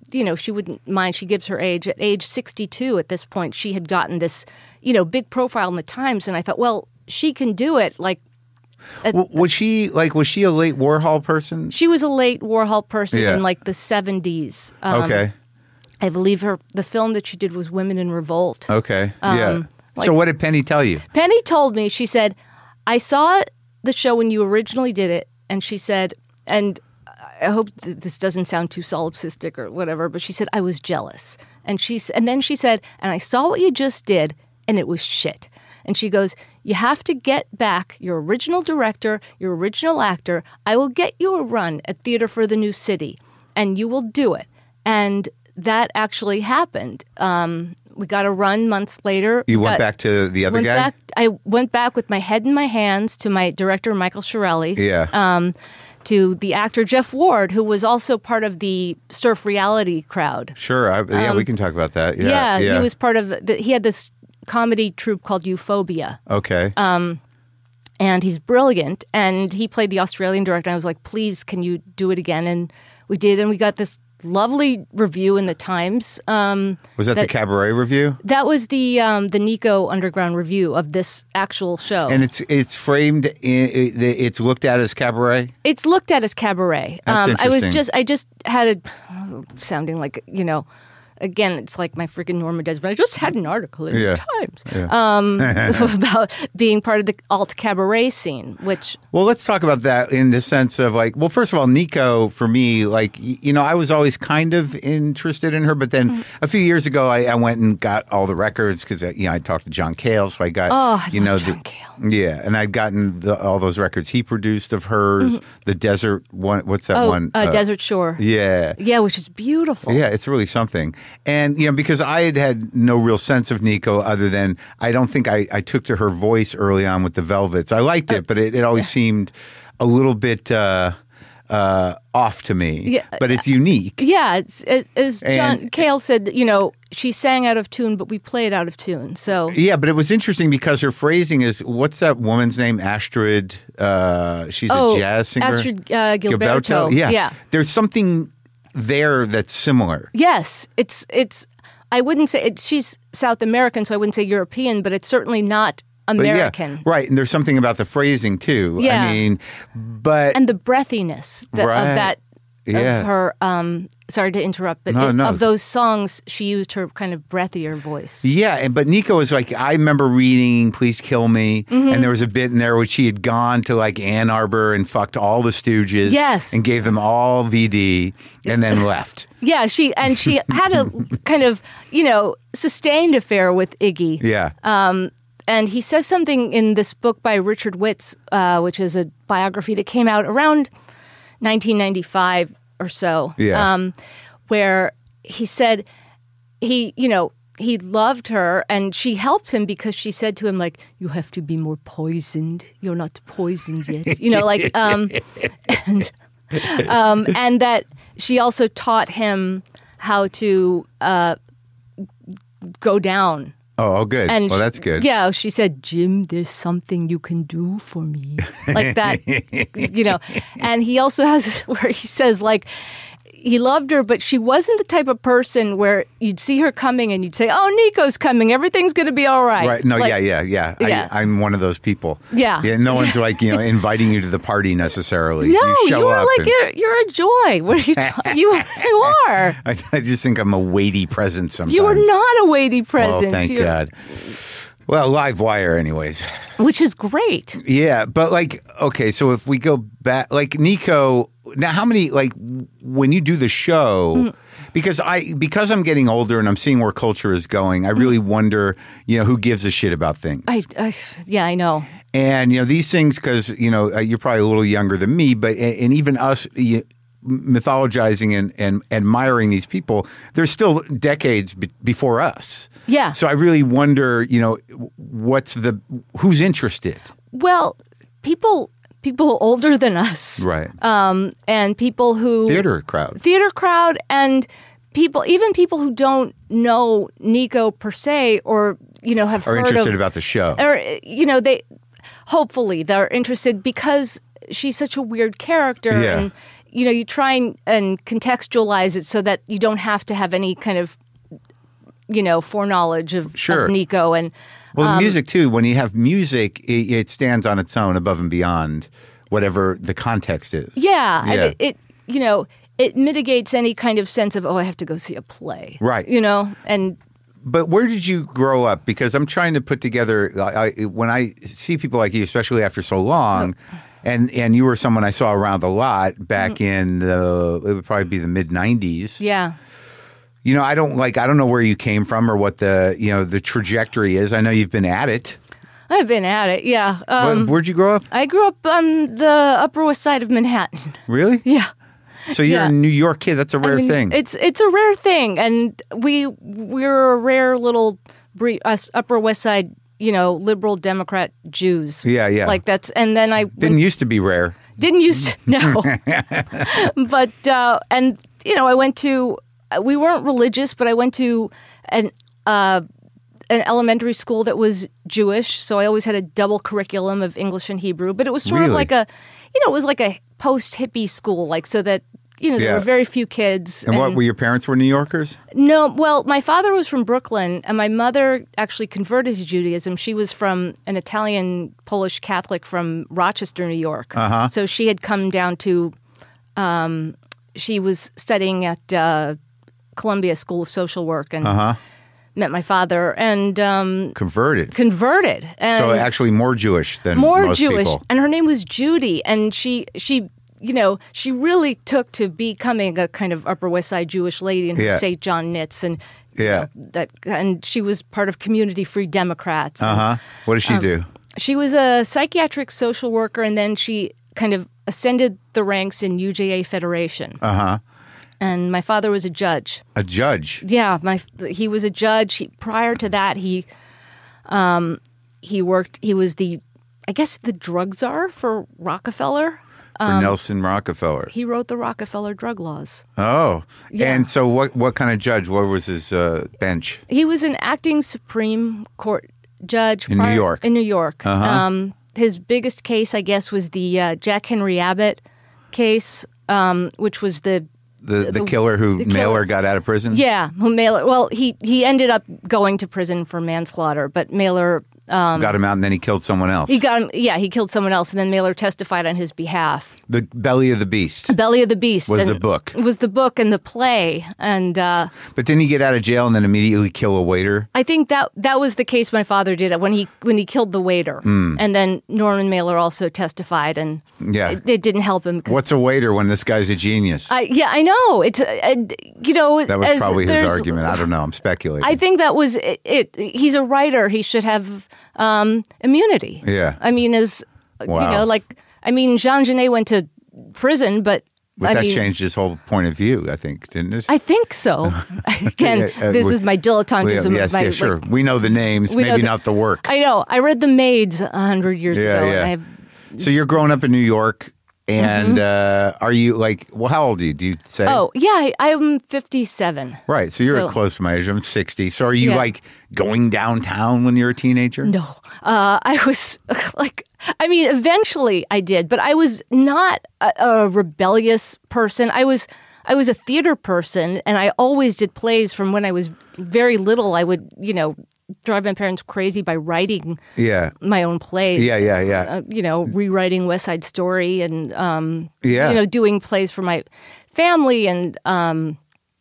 you know, she wouldn't mind. She gives her age. At age sixty-two at this point, she had gotten this, you know, big profile in the Times. And I thought, well, she can do it. Like, a, was she like, was she a late Warhol person? She was a late Warhol person yeah. in like the seventies. Um, okay. I believe her, the film that she did was Women in Revolt. Okay. Um, yeah. Like, so what did Penny tell you? Penny told me, she said, I saw the show when you originally did it. And she said, and I hope th- this doesn't sound too solipsistic or whatever, but she said, I was jealous. And she, and then she said, and I saw what you just did, and it was shit. And she goes, you have to get back your original director, your original actor. I will get you a run at Theater for the New City, and you will do it. And that actually happened. Um, we got a run months later. You went got, back to the other went guy? Back, I went back with my head in my hands to my director, Michael Shirelli. Yeah. Um, to the actor Jeff Ward, who was also part of the surf reality crowd. Sure. I, yeah, um, we can talk about that. Yeah, yeah, yeah. he was part of the, he had this comedy troupe called Euphoria. Okay. Um, and he's brilliant. And he played the Australian director. And I was like, please, can you do it again? And we did. And we got this lovely review in the Times. Um, was that, that the Cabaret review? That was the um, the Nico Underground review of this actual show. And it's it's framed, in, it's looked at as Cabaret? It's looked at as Cabaret. That's um, I was interesting. just, I just had a, sounding like, you know, again, it's like my freaking Norma Desmond. I just had an article in yeah. the Times yeah. um, about being part of the alt cabaret scene, which... Well, let's talk about that in the sense of like, well, first of all, Nico, for me, like, you know, I was always kind of interested in her, but then mm-hmm. a few years ago, I, I went and got all the records because, you know, I talked to John Cale, so I got, oh, I you know, love John the, Cale. Yeah, and I'd gotten the, all those records he produced of hers, mm-hmm. the Desert one, what's that oh, one? Uh, uh, Desert Shore. Yeah. Yeah, which is beautiful. Yeah, it's really something. And, you know, because I had had no real sense of Nico other than I don't think I, I took to her voice early on with the Velvets. I liked it, uh, but it, it always yeah. seemed a little bit uh, uh, off to me. Yeah, but it's unique. Yeah, it's, it, as John and, Cale said, you know, she sang out of tune, but we played out of tune. So yeah, but it was interesting because her phrasing is, what's that woman's name? Astrid. Uh, she's oh, a jazz singer. Astrid uh, Gilberto. Gilberto. Yeah. yeah, there's something there that's similar. Yes, it's it's. I wouldn't say it, she's South American, so I wouldn't say European, but it's certainly not American. Yeah, right, and there's something about the phrasing too. Yeah. I mean, but and the breathiness that, right. of that yeah. of her. Um, sorry to interrupt, but no, it, no. of those songs, she used her kind of breathier voice. Yeah, and but Nico is like, I remember reading "Please Kill Me," mm-hmm. and there was a bit in there where she had gone to like Ann Arbor and fucked all the Stooges, yes, and gave them all V D, and then left. Yeah, she and she had a kind of, you know, sustained affair with Iggy. Yeah. Um, and he says something in this book by Richard Witz, uh, which is a biography that came out around nineteen ninety-five or so. Yeah. Um, where he said he, you know, he loved her and she helped him because she said to him, like, you have to be more poisoned. You're not poisoned yet. You know, like, um, and, um, and that she also taught him how to uh, go down. Oh, oh, good. And well, that's good. She, yeah, she said, Jim, there's something you can do for me. Like that, you know. And he also has where he says, like, he loved her, but she wasn't the type of person where you'd see her coming and you'd say, oh, Nico's coming. Everything's going to be all right. Right. No, like, yeah, yeah, yeah. yeah. I, I'm one of those people. Yeah. Yeah. No one's like, you know, inviting you to the party necessarily. No, you, show you are up like, and... you're, you're a joy. What are you talking You, you are. I, I just think I'm a weighty present sometimes. You are not a weighty present. Well, thank you're... God. Well, live wire anyways. Which is great. Yeah, but like, okay, so if we go back, like Nico, now how many, like when you do the show, mm. because I, because I'm getting older and I'm seeing where culture is going, I really mm. wonder, you know, who gives a shit about things. I, I yeah, I know. And, you know, these things, because, you know, uh, you're probably a little younger than me, but, and even us, you, mythologizing and, and admiring these people, they're still decades be- before us. Yeah. So I really wonder, you know, what's the, who's interested? Well, people people older than us. Right. Um, and people who... Theater crowd. Theater crowd and people, even people who don't know Nico per se or, you know, have are heard interested of, about the show. Or, you know, they, hopefully they're interested because she's such a weird character yeah. and you know, you try and, and contextualize it so that you don't have to have any kind of, you know, foreknowledge of, Sure. of Nico. And Well, um, music too. When you have music, it, it stands on its own, above and beyond whatever the context is. yeah, and Yeah. it, it, you know, it mitigates any kind of sense of, oh, I have to go see a play. Right. You know, and But where did you grow up? Because I'm trying to put together. I, I, when I see people like you, especially after so long, and and you were someone I saw around a lot back Mm-hmm. in the, it would probably be the mid nineties. yeah. You know, I don't like. I don't know where you came from or what the you know the trajectory is. I know you've been at it. I've been at it, yeah. Where, Um, where'd you grow up? I grew up on the Upper West Side of Manhattan. Really? Yeah. So you're Yeah. a New York kid. That's a rare I mean, thing. It's it's a rare thing, and we we're a rare little bre- us Upper West Side, you know, liberal Democrat Jews. Yeah, yeah. Like that's, and then I Didn't went, used to be rare. didn't used to no, but uh, and you know I went to we weren't religious, but I went to an uh, an elementary school that was Jewish, so I always had a double curriculum of English and Hebrew. But it was sort Really? of like a, you know, it was like a post hippie school, like so that. You know, there Yeah. were very few kids. And, what were your parents? Were New Yorkers? No, well, my father was from Brooklyn, and my mother actually converted to Judaism. She was from an Italian Polish Catholic from Rochester, New York. Uh-huh. So she had come down to. Um, she was studying at uh, Columbia School of Social Work and Uh huh. met my father and um, Converted. converted. And So actually more Jewish than more most Jewish, people. and her name was Judy, and she she. You know, she really took to becoming a kind of Upper West Side Jewish lady, and her Yeah. Saint John knits, and you Yeah. know, that, and she was part of Community Free Democrats. Uh huh. What did she Um, do? She was a psychiatric social worker, and then she kind of ascended the ranks in U J A Federation. Uh huh. And my father was a judge. A judge. Yeah, my he was a judge. He, prior to that, he um, he worked. He was the, I guess, the drug czar for Rockefeller. For Nelson Rockefeller. He wrote the Rockefeller drug laws. Oh. Yeah. And so what what kind of judge? What was his uh, bench? He was an acting Supreme Court judge In New York. In New York. Uh-huh. Um, his biggest case, I guess, was the uh, Jack Henry Abbott case, um, which was the The the, the- killer who the Mailer killer. got out of prison? yeah, who Mailer. Well, he he ended up going to prison for manslaughter, but Mailer. Um, Got him out and then he killed someone else. he got him. Yeah, he killed someone else, and then Mailer testified on his behalf. The Belly of the Beast. Belly of the Beast Was and the book. Was the book and the play, and uh, But didn't he get out of jail and then immediately kill a waiter? I think that that was the case my father did when he when he killed the waiter, Hmm. and then Norman Mailer also testified, and Yeah. it, it didn't help him. 'cause What's a waiter when this guy's a genius? I, yeah, I know. It's uh, you know that was as probably his there's- argument. I don't know. I'm speculating. I think that was it, it. He's a writer. He should have um, immunity. Yeah. I mean, as Wow. you know, like I mean, Jean Genet went to prison, but but I that mean, changed his whole point of view, I think, didn't it? I think so. Again, Yeah, uh, this we- is my dilettantism. yes, of my, yeah, sure. like, we know the names, we know maybe the- not the work. I know. I read The Maids a hundred years Yeah, ago. yeah. And I have, So you're growing up in New York, and uh, are you like? Well, how old are you? Do you say? Mm-hmm. oh, yeah, I, I'm fifty-seven. right. So you're so- close to my age. I'm sixty. So are you Yeah. like going downtown when you're a teenager? No, uh, I was like, I mean, eventually I did, but I was not a, a rebellious person. I was, I was a theater person, and I always did plays from when I was very little. I would, you know, drive my parents crazy by writing Yeah. my own plays. Yeah. Yeah. Yeah. Uh, you know, rewriting West Side Story and, um, Yeah. you know, doing plays for my family and um,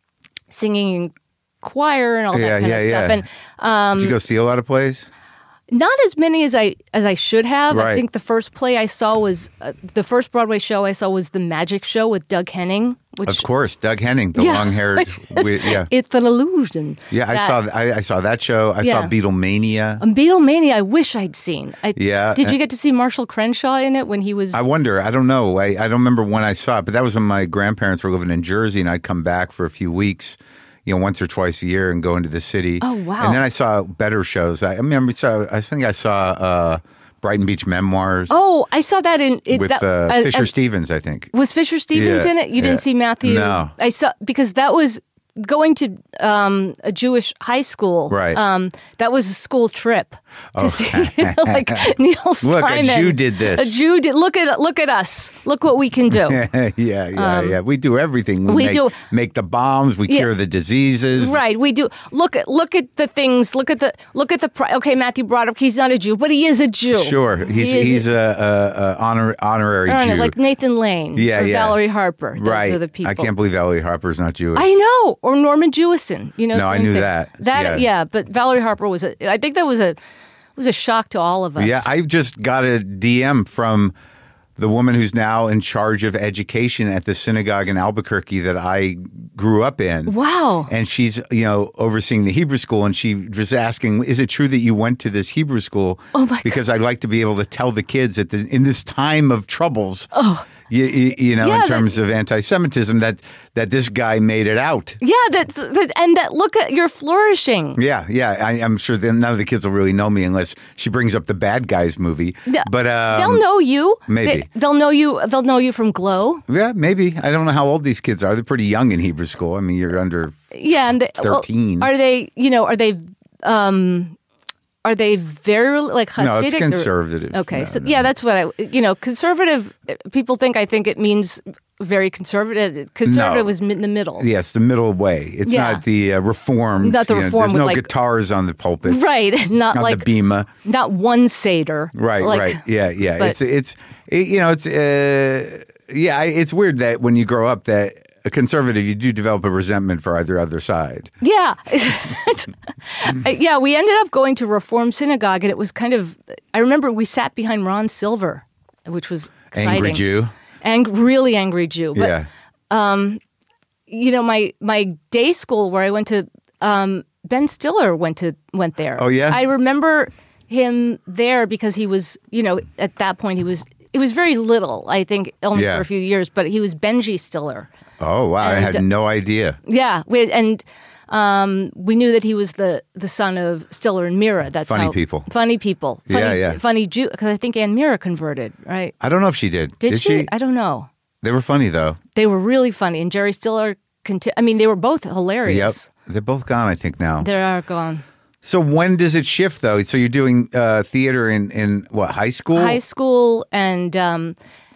singing in choir and all that Yeah, kind yeah, of stuff. yeah. And um, Did you go see a lot of plays? not as many as I as I should have. Right. I think the first play I saw was uh, the first Broadway show I saw was The Magic Show with Doug Henning, which Of course, Doug Henning, the Yeah. long-haired. we- yeah. it's an illusion. Yeah, I That- saw. I, I saw that show. I Yeah. saw Beatlemania. Um, Beatlemania. I wish I'd seen. I, Yeah, Did you and- get to see Marshall Crenshaw in it when he was? I wonder. I don't know. I, I don't remember when I saw it, but that was when my grandparents were living in Jersey, and I'd come back for a few weeks, you know, once or twice a year, and go into the city. Oh, wow. And then I saw better shows. I, I remember. Saw, I think I saw uh, Brighton Beach Memoirs Oh, I saw that in it, with that, uh, I- Fisher I- Stevens. I think. Was Fisher Stevens Yeah, in it? You yeah. didn't see Matthew? No. I saw because that was going to um, a Jewish high school. Right. Um, that was a school trip to Oh. see like Neil Simon. Look, a Jew did this. A Jew did. Look at look at us. Look what we can do. yeah, yeah, yeah. We do everything. We, we make, do- make the bombs. We Yeah. cure the diseases. Right, we do. Look at look at the things. Look at the look at the. pri- Okay, Matthew brought up he's not a Jew, but he is a Jew. Sure, he's He is he's a, a, a honor, honorary I don't Jew. know, like Nathan Lane, Yeah, or yeah. Valerie Harper. Those right. are the people. I can't believe Valerie Harper's not Jewish. I know, or Norman Jewison. You know, No, I same knew thing. that. That Yeah. yeah. but Valerie Harper was a. I think that was a was a shock to all of us. Yeah, I just got a D M from the woman who's now in charge of education at the synagogue in Albuquerque that I grew up in. Wow. And she's, you know, overseeing the Hebrew school, and she was asking, "Is it true that you went to this Hebrew school?" Oh my Because I'd like to be able to tell the kids that the, in this time of troubles, Oh. you, you, you know, Yeah, in that- terms of anti-Semitism, that that this guy made it out. Yeah, that, that and that look at you're flourishing. Yeah, yeah. I, I'm sure that none of the kids will really know me unless she brings up the Bad Guys movie. Yeah, But um, they'll know you. maybe. They, they'll know you. They'll know you from Glow. Yeah, maybe. I don't know how old these kids are. They're pretty young in Hebrew school. I mean, you're under. Yeah, and they, well, thirteen. are they? You know, are they? Um, are they very like Hasidic? No, it's or- conservative. Okay, No, so no. yeah, that's what I. You know, conservative. People think I think it means very conservative. Conservative No. was in the middle. Yes, the middle way. It's Yeah. not the uh, reformed. Not the you know, reform There's with, no like- guitars on the pulpit. Right, not On like the bima. not one seder. Right, like, right. Yeah, yeah. but- it's it's it, you know it's uh, yeah. I- It's weird that when you grow up that a conservative you do develop a resentment for either other side. Yeah. It's- yeah, we ended up going to Reform Synagogue, and it was kind of, I remember we sat behind Ron Silver, which was exciting. Angry Jew. Ang- really angry Jew. But, yeah. you know, my, my day school where I went to, um, Ben Stiller went to went there. Oh, yeah? I remember him there because he was, you know, at that point he was, it was very little, I think, only Yeah. for a few years, but he was Benji Stiller. Oh wow! I And- had no idea. Yeah, we, and um, we knew that he was the, the son of Stiller and Mira. That's Funny how, people. Funny people. Funny, Yeah, yeah. Funny Jew. Because I think Ann Mira converted, right? I don't know if she did. Did, she? I don't know. They were funny though. They were really funny, and Jerry Stiller. Conti- I mean, they were both hilarious. Yep. They're both gone, I think, now. They are gone. So when does it shift, though? So you're doing uh, theater in, in, what, high school? High school, and um,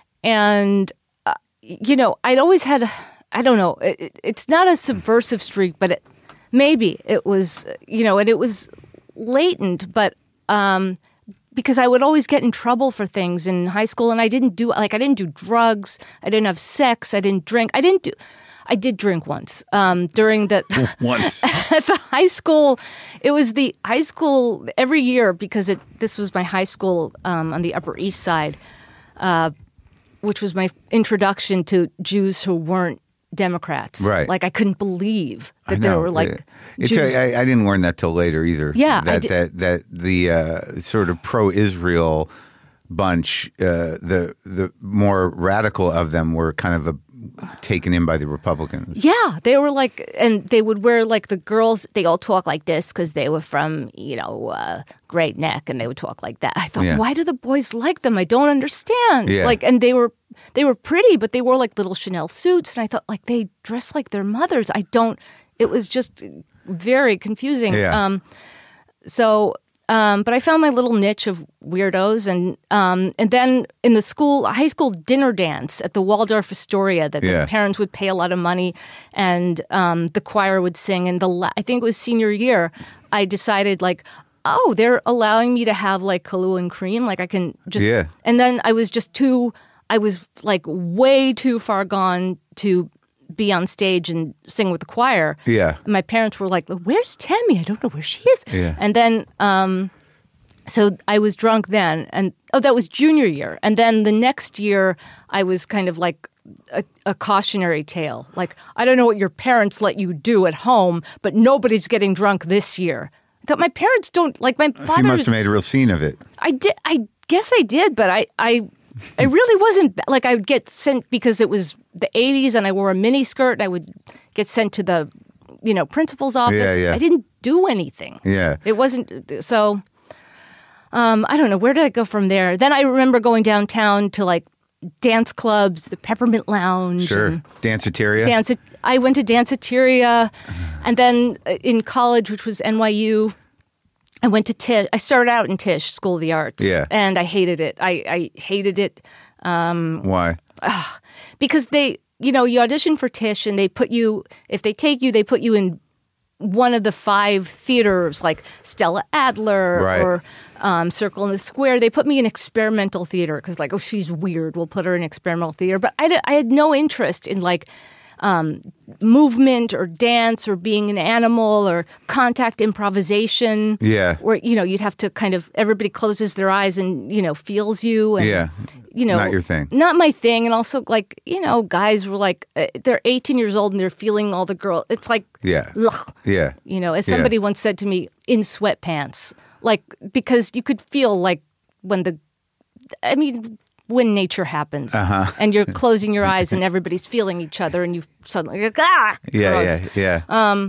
and uh, you know, I'd always had. I don't know. It, it's not a subversive streak, but it, maybe it was. You know, and it was latent, but. Um, because I would always get in trouble for things in high school, and I didn't do like I didn't do drugs, I didn't have sex, I didn't drink, I didn't do. I did drink once um, during the Once. at the high school. It was the high school every year because it. This was my high school um, on the Upper East Side, uh, which was my introduction to Jews who weren't Democrats. Right. Like I couldn't believe I that there know. were like It- Jews. it's, I, I didn't learn that till later either. Yeah, I that did- that that the uh, sort of pro-Israel bunch, uh, the the more radical of them were kind of a, taken in by the Republicans. Yeah, they were like, and they would wear like the girls. They all talk like this because they were from, you know, uh, Great Neck, and they would talk like that. I thought, Yeah. why do the boys like them? I don't understand. Yeah. Like, and they were they were pretty, but they wore like little Chanel suits, and I thought, like, they dress like their mothers. I don't. It was just very confusing. Yeah. Um, so. Um, but I found my little niche of weirdos, and um, and then in the school, high school dinner dance at the Waldorf Astoria, that Yeah. the parents would pay a lot of money, and um, the choir would sing. And the la- I think it was senior year, I decided like, oh, they're allowing me to have like Kahlua and cream, like I can just. Yeah. And then I was just too, I was like way too far gone to be on stage and sing with the choir. Yeah. And my parents were like, "Where's Tammy? I don't know where she is." Yeah. And then, um, so I was drunk then, and oh, that was junior year. And then the next year, I was kind of like a, a cautionary tale. Like, I don't know what your parents let you do at home, but nobody's getting drunk this year. I thought my parents don't like my So you father. must have made a real scene of it. I did. I guess I did, but I, I, I really wasn't ba- like I would get sent because it was the eighties and I wore a mini skirt. And I would get sent to the, you know, principal's office. Yeah, yeah. I didn't do anything. Yeah. It wasn't so. Um, I don't know, where did I go from there? Then I remember going downtown to like dance clubs, the Peppermint Lounge. Sure. and Danceteria. Dance. I went to Danceteria, and then in college, which was N Y U, I went to Tisch. I started out in Tisch, School of the Arts. Yeah. And I hated it. I, I hated it. Um, Why? Uh, because they, you know, you audition for Tisch and they put you, if they take you, they put you in one of the five theaters like Stella Adler Right. or um, Circle in the Square. They put me in experimental theater because like, oh, she's weird. We'll put her in experimental theater. But I, did, I had no interest in like um, movement or dance or being an animal or contact improvisation. Yeah. Where, you know, you'd have to kind of, everybody closes their eyes and, you know, feels you. And, Yeah. You know, Not your thing. Not my thing. And also, like, you know, guys were like, uh, they're eighteen years old and they're feeling all the girl. It's like, Yeah. ugh. Yeah. You know, as Yeah. somebody once said to me, in sweatpants. Like, because you could feel like when the, I mean, when nature happens Uh-huh. and you're closing your eyes and everybody's feeling each other and you suddenly, like, ah! Yeah, gross. yeah, yeah.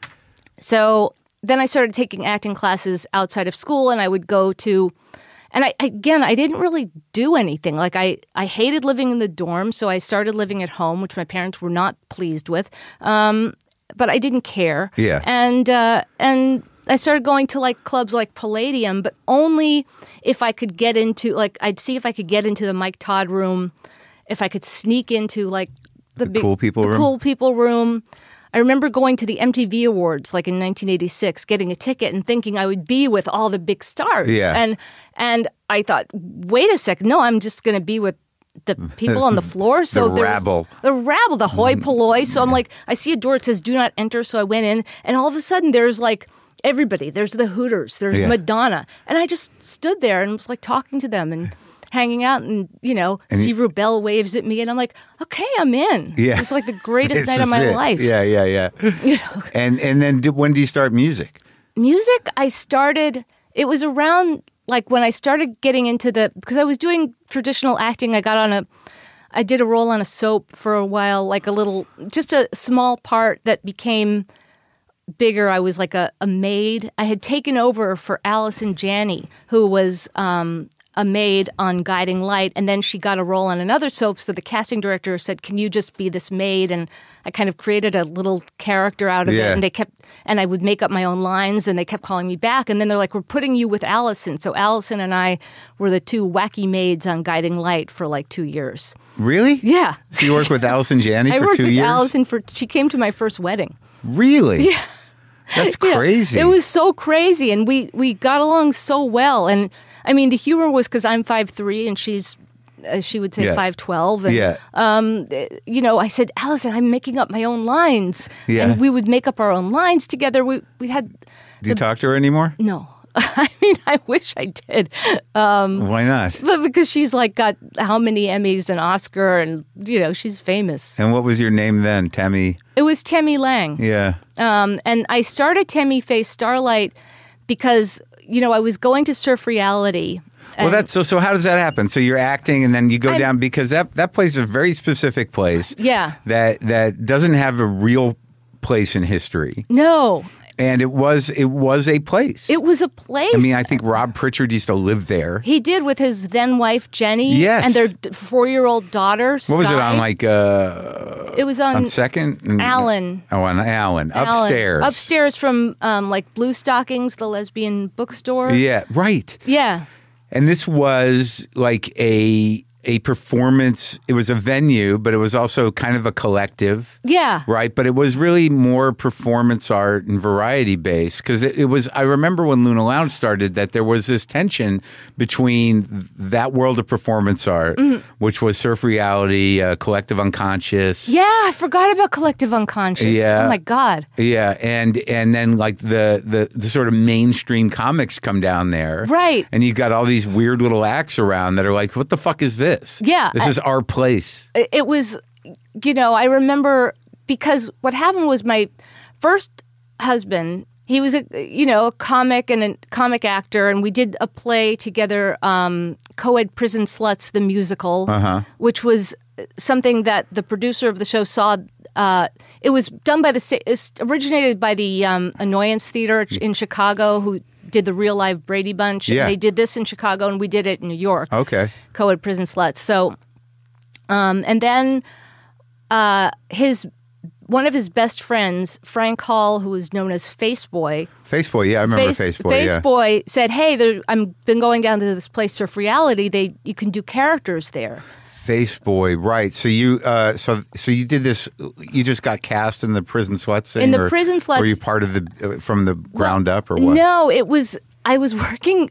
So then I started taking acting classes outside of school and I would go to, and I, again, I didn't really do anything. Like I, I hated living in the dorm, so I started living at home, which my parents were not pleased with. Um, but I didn't care. Yeah. And, uh, and I started going to like clubs like Palladium, but only if I could get into, like, I'd see if I could get into the Mike Todd room, if I could sneak into like the, The big, cool people the room? cool people room. I remember going to the M T V Awards, like in nineteen eighty-six, getting a ticket and thinking I would be with all the big stars. Yeah. And and I thought, wait a second, no, I'm just going to be with the people on the floor. So The there was- rabble. the rabble, the hoi polloi. So I'm like, I see a door that says "Do not enter." So I went in, and all of a sudden, there's like everybody. There's the Hooters. There's Yeah. Madonna, and I just stood there and was like talking to them and hanging out, and you know, Steve Rubell waves at me, and I'm like, okay, I'm in. Yeah. It's like the greatest This night of is my it. life. Yeah, yeah, yeah. You know? And and then did, when do you start music? Music, I started, it was around like when I started getting into the, because I was doing traditional acting. I got on a, I did a role on a soap for a while, like a little, just a small part that became bigger. I was like a, a maid. I had taken over for Allison Janney, who was um, a maid on Guiding Light, and then she got a role on another soap. So the casting director said, "Can you just be this maid?" And I kind of created a little character out of Yeah. it, and they kept, and I would make up my own lines, and they kept calling me back. And then they're like, "We're putting you with Allison." So Allison and I were the two wacky maids on Guiding Light for like two years. Really? Yeah. So you worked with Allison Janney I for worked two with years? Allison for, she came to my first wedding. Really? Yeah. That's Yeah, crazy. it was so crazy, and we we got along so well. And I mean, the humor was because I'm five three and she's, as she would say, Yeah. five twelve. And, Yeah. um, you know, I said, "Allison, I'm making up my own lines," Yeah. and we would make up our own lines together. We we had Do you talk to her anymore? no. I mean, I wish I did, Why not? but because she's like got how many Emmys and Oscar, and you know, she's famous. And what was your name then? Tammy? It was Temmie Lang. Yeah. Um, and I started Temmie Face Starlight because, you know, I was going to Surf Reality. Well, and- that's so. So how does that happen? So you're acting, and then you go I'm- down because that that place is a very specific place. Yeah. That that doesn't have a real place in history, No, and it was it was a place. it was a place. I mean, I think Rob Pritchard used to live there. he did with his then wife, Jenny. Yes. And their d- four-year-old daughter, Sky. What was it on? Like uh, It was on, on Second? Mm, Allen. Oh, on Allen. Alan. Upstairs. Upstairs from um, like Blue Stockings, the lesbian bookstore. Yeah. Right. Yeah. And this was like a a performance. It was a venue, but it was also kind of a collective. Yeah. Right. But it was really more performance art and variety based because it, it was, I remember when Luna Lounge started that there was this tension between that world of performance art, Mm-hmm. which was Surf Reality, uh, Collective Unconscious. Yeah, I forgot about Collective Unconscious. Yeah. Oh my God. Yeah, and and then like the, the the sort of mainstream comics come down there, Right. And you got all these weird little acts around that are like, what the fuck is this? Yeah, this I- is our place. It it was, you know, I remember because what happened was my first husband, he was a, you know, a comic and a comic actor, and we did a play together, um, Co-ed Prison Sluts, the musical, Uh-huh. which was something that the producer of the show saw. Uh, it was done by the, sa- it's originated by the um, Annoyance Theater in Chicago, who did the real live Brady Bunch. Yeah. And they did this in Chicago, and we did it in New York. Okay. Co-ed Prison Sluts. So Um, and then uh, his one of his best friends, Frank Hall, who was known as Faceboy. Faceboy, yeah, I remember Face, Faceboy. Faceboy yeah. said, "Hey, there, I'm been going down to this place, Surf Reality. They you can do characters there." Faceboy, right? So you, uh, so so you did this. You just got cast in the Prison Sluts thing, in the or Prison Sluts. Were you part of the uh, from the ground well, up, or what? No, it was. I was working.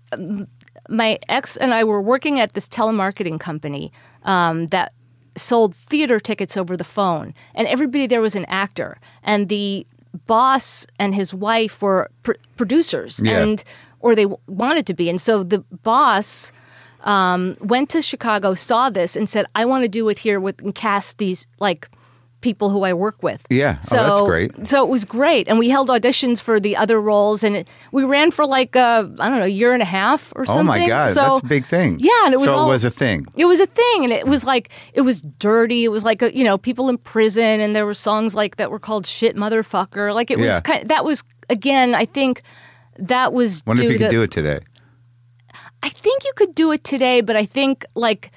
My ex and I were working at this telemarketing company um, that sold theater tickets over the phone, and everybody there was an actor, and the boss and his wife were pr- producers, yeah. and or they w- wanted to be, and so the boss um, went to Chicago, saw this, and said, "I want to do it here with and cast these like." people who I work with. Yeah, so, oh, that's great. So it was great. And we held auditions for the other roles, and it, we ran for like, uh, I don't know, a year and a half or something. Oh my God, so, that's a big thing. Yeah. And it was so all, it was a thing. It was a thing. And it was like, it was dirty. It was like, a, you know, people in prison, and there were songs like that were called Shit Motherfucker. Like it was yeah. kind of, that was, again, I think that was Wonder if you to, could do it today. I think you could do it today, but I think like,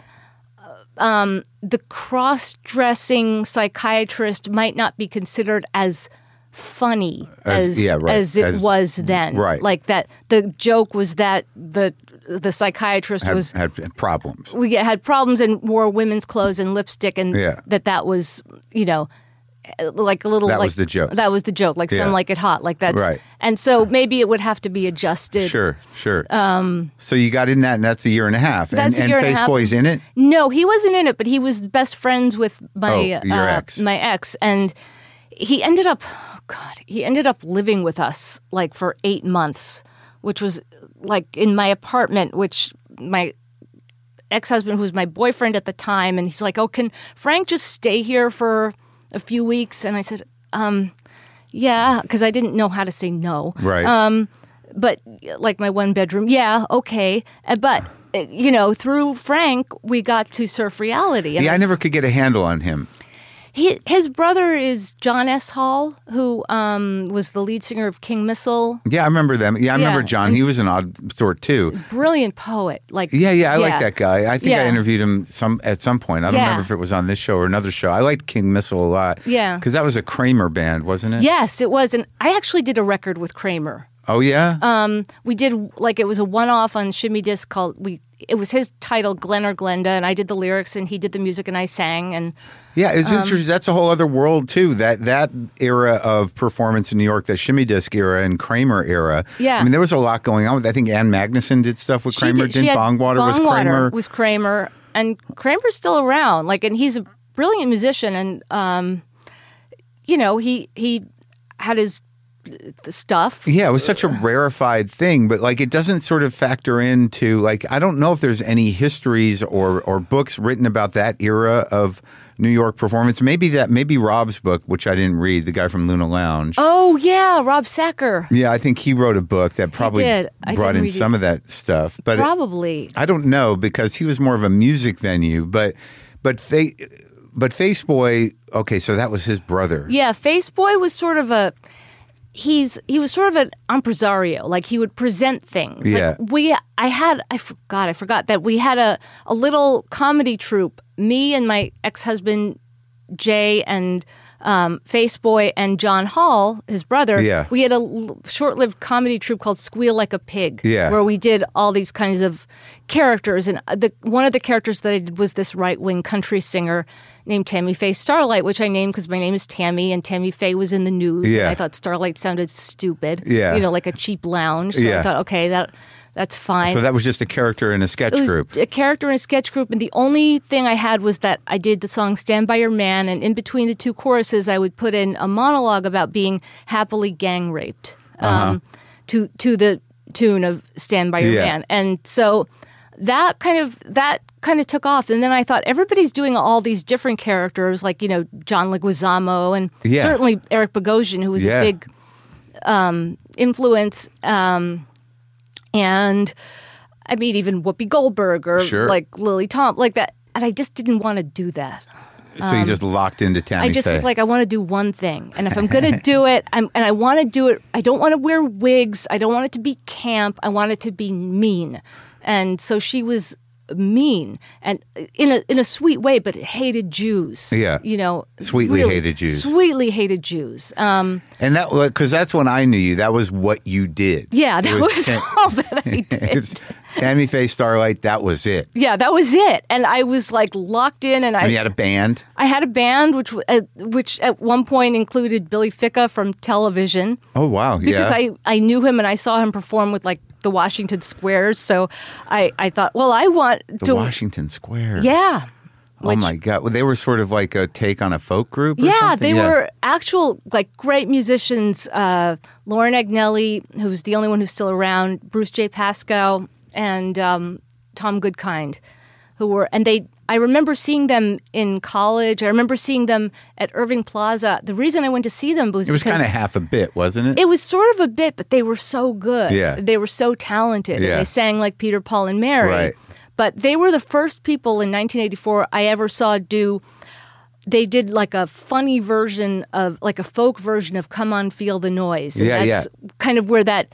Um, the cross-dressing psychiatrist might not be considered as funny as as, yeah, right. as it as, was then. Right. Like that, the joke was that the the psychiatrist had, was had problems. We had problems and wore women's clothes and lipstick, and yeah. that that was, you know, like a little. That like, was the joke. That was the joke. Like yeah. some like it hot. Like that's right. And so maybe it would have to be adjusted. Sure, sure. Um, so you got in that, and that's a year and a half. That's and a year and and a half. Faceboy's in it? No, he wasn't in it, but he was best friends with my oh, your uh, ex. my ex, and he ended up, oh God, he ended up living with us like for eight months, which was like in my apartment, which my ex-husband, who was my boyfriend at the time, and he's like, "Oh, can Frank just stay here for a few weeks?" And I said, um, yeah, because I didn't know how to say no. Right. Um, but like my one bedroom, yeah, okay. Uh, But, uh, you know, through Frank, we got to Surf Reality. And yeah, I never could get a handle on him. He, his brother is John S. Hall, who um, was the lead singer of King Missile. Yeah, I remember them. Yeah, I remember Yeah, John. He was an odd sort, too. Brilliant poet. Like Yeah, yeah, I yeah. like that guy. I think Yeah. I interviewed him some at some point. I don't Yeah. remember if it was on this show or another show. I liked King Missile a lot. Yeah. Because that was a Kramer band, wasn't it? Yes, it was. And I actually did a record with Kramer. Oh, yeah? Um, we did like it was a one-off on Shimmy Disc called we. It was his title, Glenn or Glenda, and I did the lyrics, and he did the music, and I sang. And yeah, it's um, interesting. That's a whole other world too. That that era of performance in New York, that Shimmy Disc era and Kramer era. Yeah. I mean, there was a lot going on. with I think Ann Magnuson did stuff with she Kramer. did, she Didn't had Bongwater was Kramer? Was Kramer, and Kramer's still around. Like, and he's a brilliant musician, and um, you know, he he had his stuff. Yeah, it was such a rarefied thing, but like it doesn't sort of factor into like I don't know if there's any histories or or books written about that era of New York performance. Maybe that maybe Rob's book, which I didn't read, the guy from Luna Lounge. Oh yeah, Rob Sacker. Yeah, I think he wrote a book that probably did. I brought didn't in read some it. of that stuff. But Probably. it, I don't know because he was more of a music venue, but but Fa- but Faceboy, okay, so that was his brother. Yeah, Faceboy was sort of a he's he was sort of an impresario. Like he would present things. Yeah. Like we I had I forgot I forgot that we had a a little comedy troupe. Me and my ex-husband Jay and um, Faceboy and John Hall, his brother. Yeah. We had a l- short-lived comedy troupe called Squeal Like a Pig. Yeah. Where we did all these kinds of characters, and the one of the characters that I did was this right-wing country singer named Tammy Faye Starlight, which I named because my name is Tammy, and Tammy Faye was in the news. Yeah. And I thought Starlight sounded stupid. Yeah. You know, like a cheap lounge. So Yeah. I thought, okay, that that's fine. So that was just a character in a sketch It was group. a character in a sketch group, and the only thing I had was that I did the song "Stand by Your Man," and in between the two choruses, I would put in a monologue about being happily gang raped um, Uh-huh. to to the tune of "Stand by Your Yeah. Man," and so that kind of that kind of took off. And then I thought everybody's doing all these different characters, like you know John Leguizamo and Yeah. certainly Eric Bogosian, who was Yeah. a big um, influence. Um, And I mean, even Whoopi Goldberg or Sure. like Lily Tom, like that. And I just didn't want to do that. So you just locked into Tammy I just Faye. was like, I want to do one thing. And if I'm going to do it, I'm, and I want to do it, I don't want to wear wigs. I don't want it to be camp. I want it to be mean. And so she was mean and in a in a sweet way, but hated Jews. Yeah. You know, Sweetly really hated Jews. Sweetly hated Jews. Um, and that because that's when I knew you. That was what you did. yeah, that It was, Tam- all that I did. It's Tammy Faye Starlight. That was it. Yeah, that was it. And I was like locked in, and I And you had a band. I had a band which uh, which at one point included Billy Ficca from television. Oh wow! Because yeah. I, I knew him and I saw him perform with like the Washington Squares. So I, I thought, well, I want the to. Washington Square. Yeah. Oh Which- my God! Well, they were sort of like a take on a folk group. Or Yeah, something? they were actual like great musicians. Uh, Lauren Agnelli, who's the only one who's still around, Bruce J. Pascoe, and um, Tom Goodkind, who were and they. I remember seeing them in college. I remember seeing them at Irving Plaza. The reason I went to see them was It was because kind of half a bit, wasn't it? it was sort of a bit, but they were so good. Yeah. They were so talented. Yeah. And they sang like Peter, Paul, and Mary. Right. But they were the first people in nineteen eighty-four I ever saw do. They did like a funny version of, like a folk version of "Come On, Feel the Noise." And Yeah, that's yeah. kind of where that,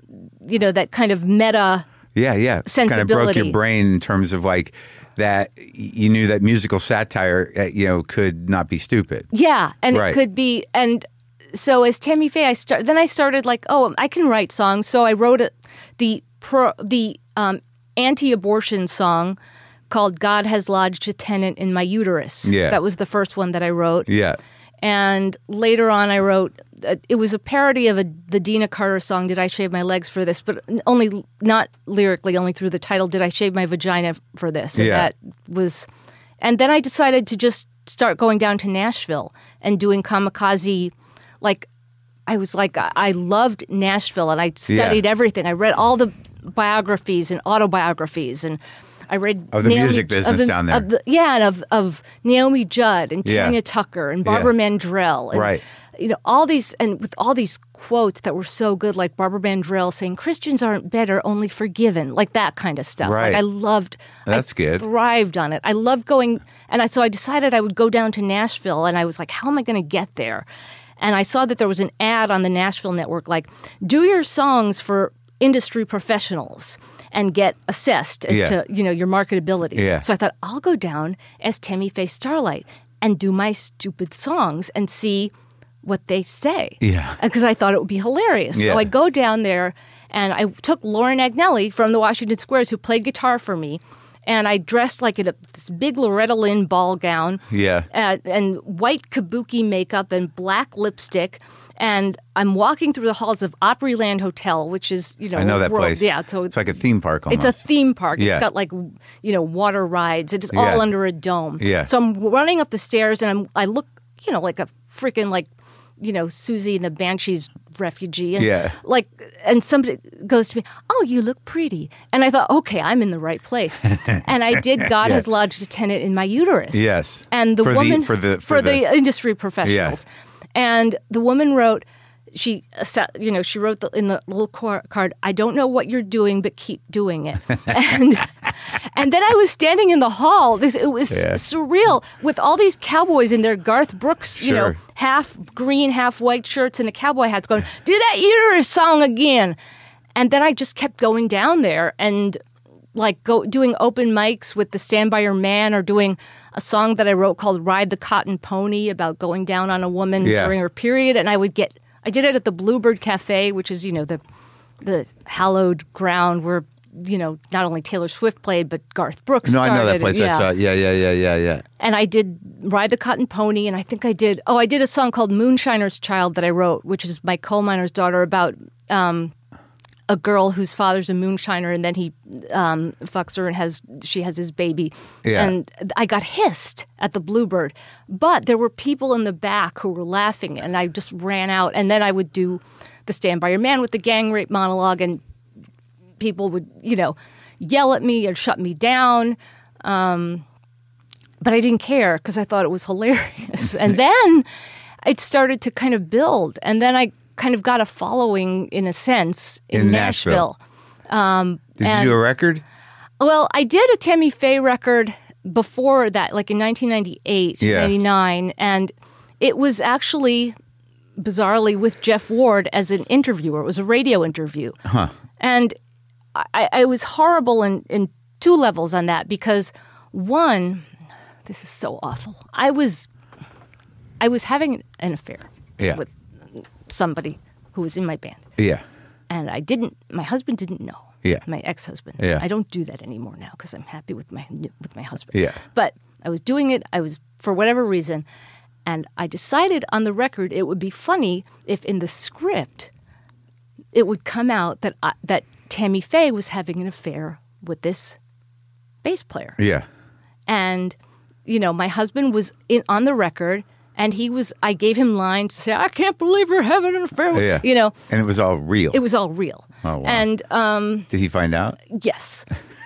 you know, that kind of meta. Yeah, yeah. Kind of broke your sensibility. brain in terms of like that. You knew that musical satire, uh, you know, could not be stupid. Yeah, and Right. it could be, and so as Tammy Faye, I start. Then I started like, oh, I can write songs. So I wrote a, the pro, the um, anti-abortion song called "God Has Lodged a Tenant in My Uterus." Yeah. That was the first one that I wrote. Yeah. And later on, I wrote. Uh, it was a parody of a, the Dina Carter song, "Did I Shave My Legs for This?" But only not lyrically, only through the title, "Did I Shave My Vagina for This?" And Yeah. that was. And then I decided to just start going down to Nashville and doing kamikaze. Like, I was like, I I loved Nashville, and I studied Yeah. everything. I read all the biographies and autobiographies, and I read Of the Naomi- music business of the- down there. of the- yeah, and of of Naomi Judd and Yeah. Tanya Tucker and Barbara Yeah. Mandrell, and, Right. You know, all these, and with all these quotes that were so good, like Barbara Mandrell saying, "Christians aren't better, only forgiven," like that kind of stuff. Right. Like I loved. That's I good. Thrived on it. I loved going, and I so I decided I would go down to Nashville, and I was like, how am I going to get there? And I saw that there was an ad on the Nashville network, like, do your songs for industry professionals and get assessed as Yeah. to, you know, your marketability. Yeah. So I thought, I'll go down as Tammy Faye Starlight and do my stupid songs and see what they say. Yeah. Because I thought it would be hilarious. Yeah. So I go down there, and I took Lauren Agnelli from the Washington Squares, who played guitar for me, and I dressed like in a, this big Loretta Lynn ball gown. Yeah. And, and white kabuki makeup and black lipstick. And I'm walking through the halls of Opryland Hotel, which is, you know, I know that world- place. Yeah, so It's like a theme park almost. it's a theme park. Yeah. It's got like, you know, water rides. It's Yeah. all under a dome. Yeah. So I'm running up the stairs, and I'm I look, you know, like a freaking like, you know, Susie and the Banshees refugee. And Yeah. like, and somebody goes to me, "Oh, you look pretty." And I thought, okay, I'm in the right place. And I did. God Yeah. has lodged a tenant in my uterus. Yes. And the For the- woman for the- for, for the, the- industry professionals. And the woman wrote, she, you know, she wrote the, in the little card, "I don't know what you're doing, but keep doing it." and and then I was standing in the hall. This it was Yeah. surreal with all these cowboys in their Garth Brooks, you know, Sure. half green, half white shirts and the cowboy hats, going, "Do that uterus song again." And then I just kept going down there and like go doing open mics with the Stand By Your Man, or doing a song that I wrote called "Ride the Cotton Pony" about going down on a woman Yeah. during her period. And I would get, I did it at the Bluebird Cafe, which is, you know, the the hallowed ground where, you know, not only Taylor Swift played, but Garth Brooks No, I started. know that place. Yeah. I saw. Yeah, yeah, yeah, yeah, yeah. And I did Ride the Cotton Pony, and I think I did, oh, I did a song called Moonshiner's Child that I wrote, which is my coal miner's daughter, about um, a girl whose father's a moonshiner, and then he um, fucks her and has she has his baby. Yeah. And I got hissed at the Bluebird, but there were people in the back who were laughing, and I just ran out. And then I would do the Stand By Your Man with the gang rape monologue, and people would, you know, yell at me or shut me down. Um, but I didn't care because I thought it was hilarious. And then it started to kind of build. And then I kind of got a following, in a sense, in, In Nashville. Nashville. Um, Did and, you do a record? Well, I did a Tammy Faye record before that, like in nineteen ninety-eight, Yeah. ninety-nine. And it was actually, bizarrely, with Jeff Ward as an interviewer. It was a radio interview. Huh. And I, I was horrible in, in two levels on that because one, this is so awful. I was, I was having an affair Yeah. with somebody who was in my band. Yeah. And I didn't, my husband didn't know. Yeah. My ex-husband. Yeah. I don't do that anymore now because I'm happy with my with my husband. Yeah. But I was doing it, I was, for whatever reason, and I decided on the record it would be funny if in the script it would come out that I, that Tammy Faye was having an affair with this bass player. Yeah. And, you know, my husband was in, on the record, and he was, I gave him lines to say, I can't believe you're having an affair with, Yeah. you know. And it was all real. It was all real. Oh, wow. And, um, Did he find out? yes.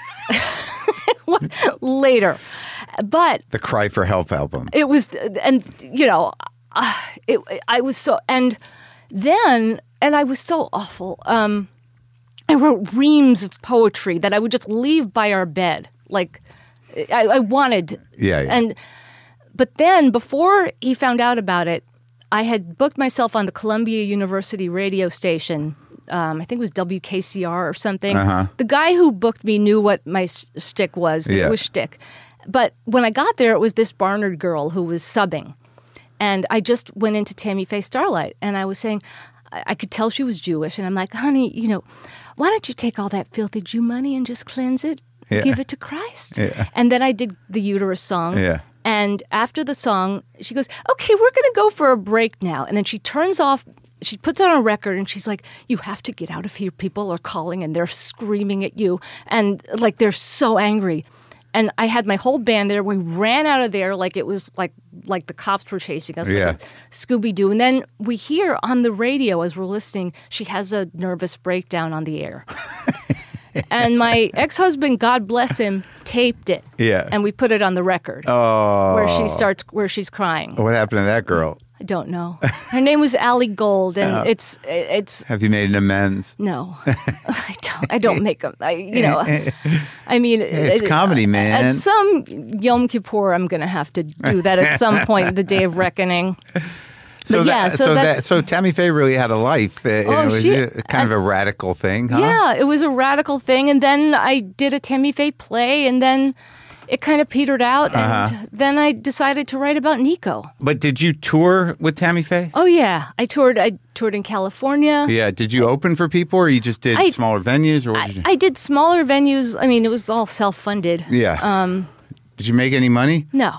Later. But The Cry for Help album. it was, and, you know, uh, it, I was so, and then, and I was so awful. Um, I wrote reams of poetry that I would just leave by our bed. Like, I, I wanted. Yeah, yeah. And, but then before he found out about it, I had booked myself on the Columbia University radio station. Um, I think it was W K C R or something. Uh-huh. The guy who booked me knew what my s- shtick was. Yeah. It was shtick. But when I got there, it was this Barnard girl who was subbing. And I just went into Tammy Faye Starlight, and I was saying, I, I could tell she was Jewish. And I'm like, honey, you know, why don't you take all that filthy Jew money and just cleanse it? Yeah. Give it to Christ. Yeah. And then I did the Uterus song. Yeah. And after the song, she goes, okay, we're going to go for a break now. And then she turns off, she puts on a record and she's like, you have to get out of here. People are calling and they're screaming at you. And like, they're so angry. And I had my whole band there. We ran out of there like it was like like the cops were chasing us, Yeah. like Scooby-Doo. And then we hear on the radio as we're listening, she has a nervous breakdown on the air. And my ex-husband, God bless him, taped it. Yeah. And we put it on the record. Oh. Where she starts, where she's crying. What happened to that girl? I don't know. Her name was Allie Gold, and Oh. it's it's Have you made an amends? no, I don't. I don't make them. I you know, I mean, It's it- comedy, man. At some Yom Kippur, I'm going to have to do that at some point, the Day of Reckoning. So But yeah, that, so so that's- that so Tammy Faye really had a life. Uh, you Oh, know, it was she- a- kind of a radical thing, huh? Yeah, it was a radical thing, and then I did a Tammy Faye play, and then it kind of petered out, and Uh-huh. then I decided to write about Nico. But did you tour with Tammy Faye? Oh yeah, I toured. I toured in California. Yeah. Did you open for people, or you just did I- smaller venues, or what I, did you? I did smaller venues. I mean, it was all self-funded. yeah. Um. Did you make any money? No,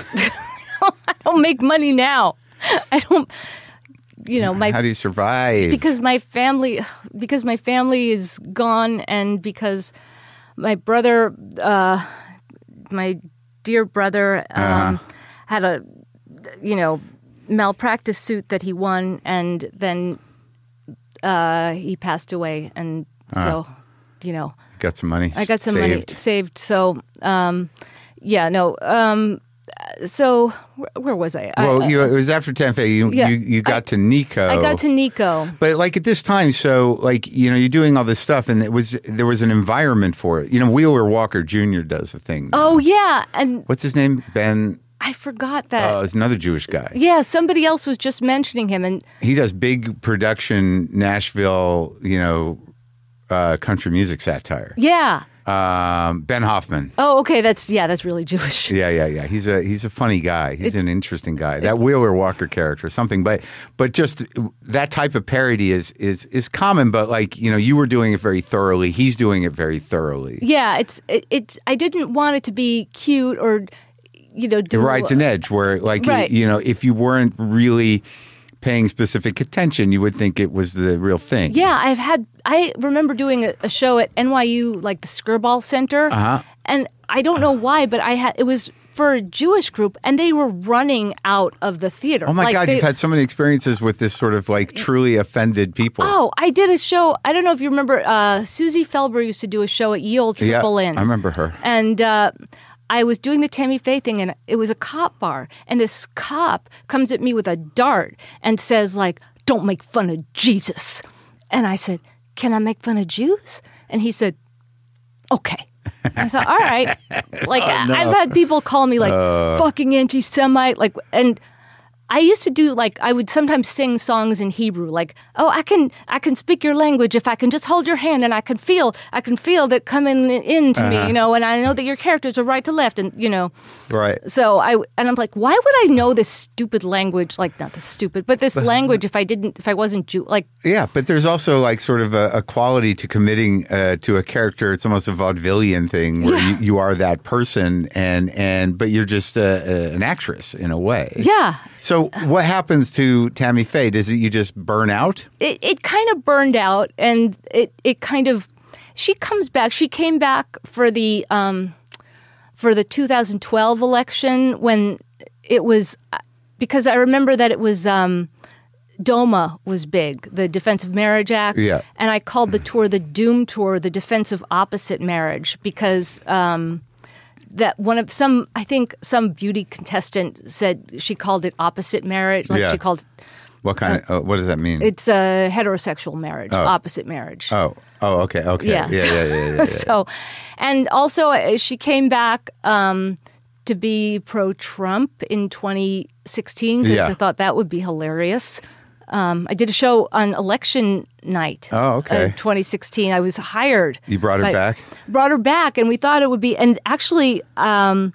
I don't make money now. I don't. You know, my How do you survive? because my family because my family is gone, and because my brother, uh, my dear brother, um, Uh-huh. had a you know malpractice suit that he won, and then uh, he passed away, and so you know. Got some money. I got some saved. money saved. So, um, yeah, no. Um, so where, where was I? Well, I, you, it was after Tammy Faye. You, Yeah, you you got I- to Nico. I got to Nico. But like at this time, so like you know, you're doing all this stuff, and it was there was an environment for it. You know, Wheeler Walker Junior does a thing. now. Oh yeah, and What's his name? Ben. I forgot that. Uh, it's another Jewish guy. yeah, somebody else was just mentioning him, and He does big production Nashville, you know, uh, country music satire. yeah. Um, Ben Hoffman. Oh, okay. That's yeah. That's really Jewish. Yeah, yeah, yeah. He's a he's a funny guy. He's an interesting guy. That Wheeler Walker character, something, but but just that type of parody is is is common. But like you know, you were doing it very thoroughly. He's doing it very thoroughly. Yeah, it's it, it's. I didn't want it to be cute or, you know, It do rides an edge where, like, Right. you know, if you weren't really paying specific attention, you would think it was the real thing. Yeah, I've had. I remember doing a, a show at N Y U, like the Skirball Center, Uh-huh. and I don't know why, but I had it was for a Jewish group, and they were running out of the theater. Oh my Like, God, they- you've had so many experiences with this sort of like truly offended people. Oh, I did a show. I don't know if you remember. Uh, Susie Felber used to do a show at Ye Olde yeah, Triple N. I remember her. And uh, I was doing the Tammy Faye thing, and it was a cop bar. And this cop comes at me with a dart and says, like, "Don't make fun of Jesus." And I said, "Can I make fun of Jews?" And he said, "Okay." I thought, all right. Like, Oh, no. I've had people call me, like, fucking anti-Semite. Like, and I used to do like I would sometimes sing songs in Hebrew, like, oh, I can I can speak your language if I can just hold your hand and I can feel I can feel that coming in to uh-huh. me, you know, and I know that your characters are right to left, and you know, right. So I and I'm like, why would I know this stupid language? Like not this stupid, but this language if I didn't if I wasn't Jew, like yeah. But there's also like sort of a, a quality to committing uh, to a character. It's almost a vaudevillian thing where yeah. you, you are that person, and and but you're just uh, uh, an actress in a way. Yeah. So what happens to Tammy Faye? Does it you just burn out? It it kind of burned out, and it, it kind of she comes back. She came back for the um, for the two thousand twelve election when it was because I remember that it was um, DOMA was big, the Defense of Marriage Act, yeah. and I called the tour the Doom Tour, the Defense of Opposite Marriage, because. Um, That one of some, I think some beauty contestant said she called it opposite marriage. Like yeah. she called. What kind uh, of? Uh, what does that mean? It's a heterosexual marriage, oh. opposite marriage. Oh, oh, okay, okay, yeah, yeah, yeah, yeah. yeah, yeah, yeah. So, and also uh, she came back um, to be pro-Trump in twenty sixteen because yeah. I thought that would be hilarious. Um, I did a show on election night. Oh, okay. Uh, twenty sixteen. I was hired. You brought her by, back? Brought her back, and we thought it would be. And actually, um,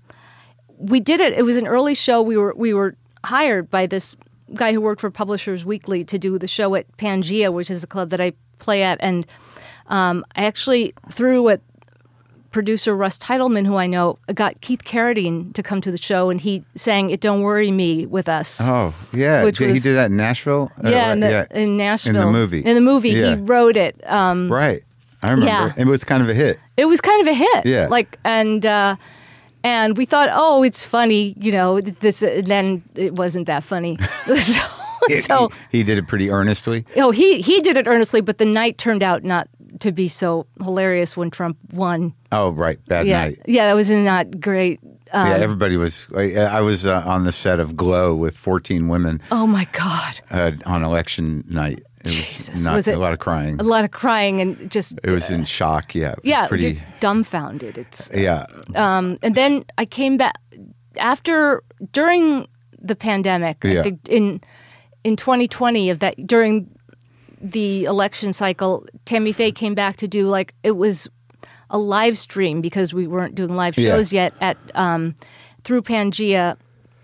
we did it. It was an early show. We were we were hired by this guy who worked for Publishers Weekly to do the show at Pangea, which is a club that I play at. And um, I actually threw at producer Russ Titleman, who I know, got Keith Carradine to come to the show, and he sang "It Don't Worry Me" with us. Oh, yeah. Which did was, he did that in Nashville? Yeah, uh, in, the, yeah, in Nashville. In the movie. In the movie. Yeah. He wrote it. Um, right. I remember. Yeah. It was kind of a hit. It was kind of a hit. Yeah. Like, and, uh, and we thought, oh, it's funny, you know, this, uh, then it wasn't that funny. so, so he, he did it pretty earnestly. Oh, he, he did it earnestly, but the night turned out not to be so hilarious when Trump won. Oh, right. Bad yeah. night. Yeah, that was not great. Um, yeah, everybody was. I, I was uh, on the set of Glow with fourteen women. Oh, my God. Uh, on election night. It was Jesus. not Was it a lot of crying. A lot of crying and just. It was in shock, yeah. Yeah, pretty you're dumbfounded. It's. Yeah. Um, and then I came back after, during the pandemic, yeah. I think in, in twenty twenty, of that, during the election cycle, Tammy Faye came back to do like, it was a live stream because we weren't doing live shows yeah. yet at um, through Pangea.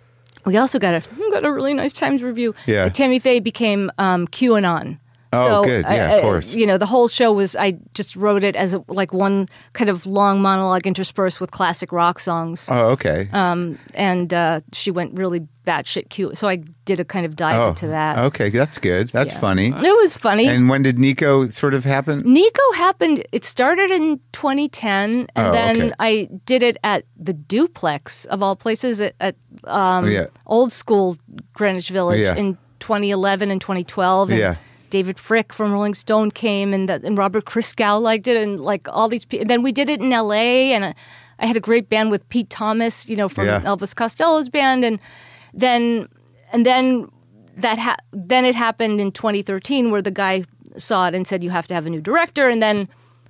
We also got a got a really nice Times review. Yeah. Tammy Faye became um, QAnon. Oh, so, good. Yeah, I, of course. I, you know, the whole show was, I just wrote it as a, like one kind of long monologue interspersed with classic rock songs. Oh, okay. Um, and uh, she went really batshit cute. So I did a kind of dive oh, into that. Okay, that's good. That's Yeah. funny. It was funny. And when did Nico sort of happen? Nico happened, it started in twenty ten, and Oh, then okay. I did it at the Duplex, of all places, at, at um, Oh, yeah. old school Greenwich Village Yeah. in twenty eleven and twenty twelve. And Yeah. David Frick from Rolling Stone came, and, the, and Robert Christgau liked it, and like all these people. And then we did it in L A, and I, I had a great band with Pete Thomas, you know, from Yeah. Elvis Costello's band, and then and then that ha- then it happened in twenty thirteen, where the guy saw it and said, "You have to have a new director," and then.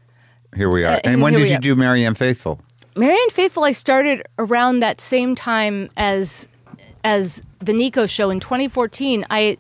Here we are. Uh, and when here did we you are. do Marianne Faithfull? Marianne Faithfull, I started around that same time as as the Nico show in twenty fourteen. I,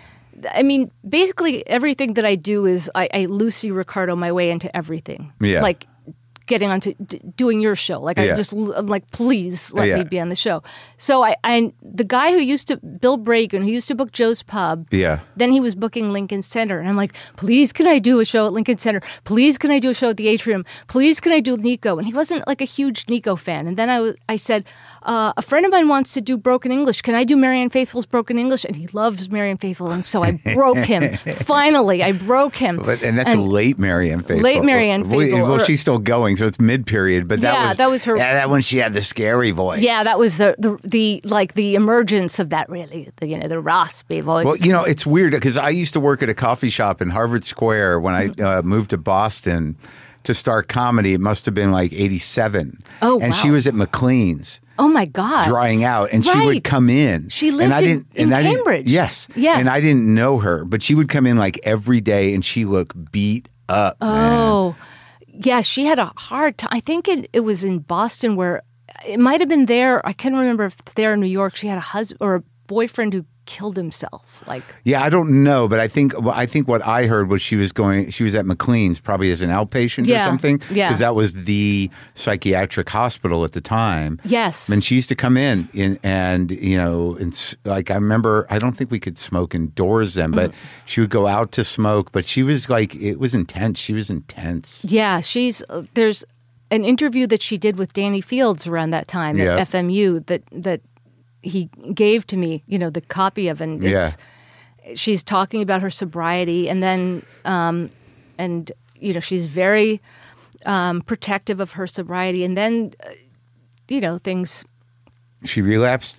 I mean, basically everything that I do is I, I Lucy Ricardo my way into everything. Yeah. Like getting onto d- doing your show. Like I Yeah. just I'm like, please let Yeah. me be on the show. So I, I the guy who used to Bill Bragan, who used to book Joe's Pub. Yeah. Then he was booking Lincoln Center. And I'm like, please, can I do a show at Lincoln Center? Please, can I do a show at the Atrium? Please, can I do Nico? And he wasn't like a huge Nico fan. And then I, was, I said, uh, a friend of mine wants to do Broken English. Can I do Marianne Faithfull's Broken English? And he loves Marianne Faithfull. And so I broke him. Finally, I broke him. But, and that's And- late Marianne Faithfull. Late Marianne Well, Faithfull, Well, or- she's still going, so it's mid-period. But that Yeah, was that was her- Yeah, that when she had the scary voice. Yeah, that was the, the the like the emergence of that really, the, you know, the raspy voice. Well, you know, it's weird because I used to work at a coffee shop in Harvard Square when I uh, moved to Boston to start comedy. It must have been like eighty-seven. Oh, And wow. she was at McLean's. Oh my God! Drying out, and she Right. would come in. She and lived I in- didn't, in and I didn't- Cambridge. Yes, Yeah. and I didn't know her, but she would come in like every day, and she looked beat up. man. Oh, yeah. She had a hard time. I think it, it was in Boston where it might have been there. I can't remember if there in New York. She had a husband or a boyfriend who killed himself. Like, yeah, I don't know, but I think well, I think what I heard was she was going. She was at McLean's probably as an outpatient Yeah, or something. yeah. because that was the psychiatric hospital at the time. yes. And she used to come in, in and, you know, and s- like I remember, I don't think we could smoke indoors then, but she would go out to smoke. But she was like, it was intense. She was intense. Yeah, she's uh, there's an interview that she did with Danny Fields around that time Yeah. at F M U that that he gave to me, you know, the copy of, and it's, she's talking about her sobriety, and then um, and you know she's very um, protective of her sobriety, and then uh, you know things. She relapsed.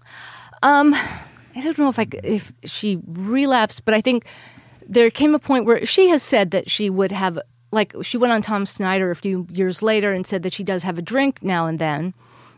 I don't know if I c- if she relapsed, but I think there came a point where she has said that she would have, like, she went on Tom Snyder a few years later and said that she does have a drink now and then,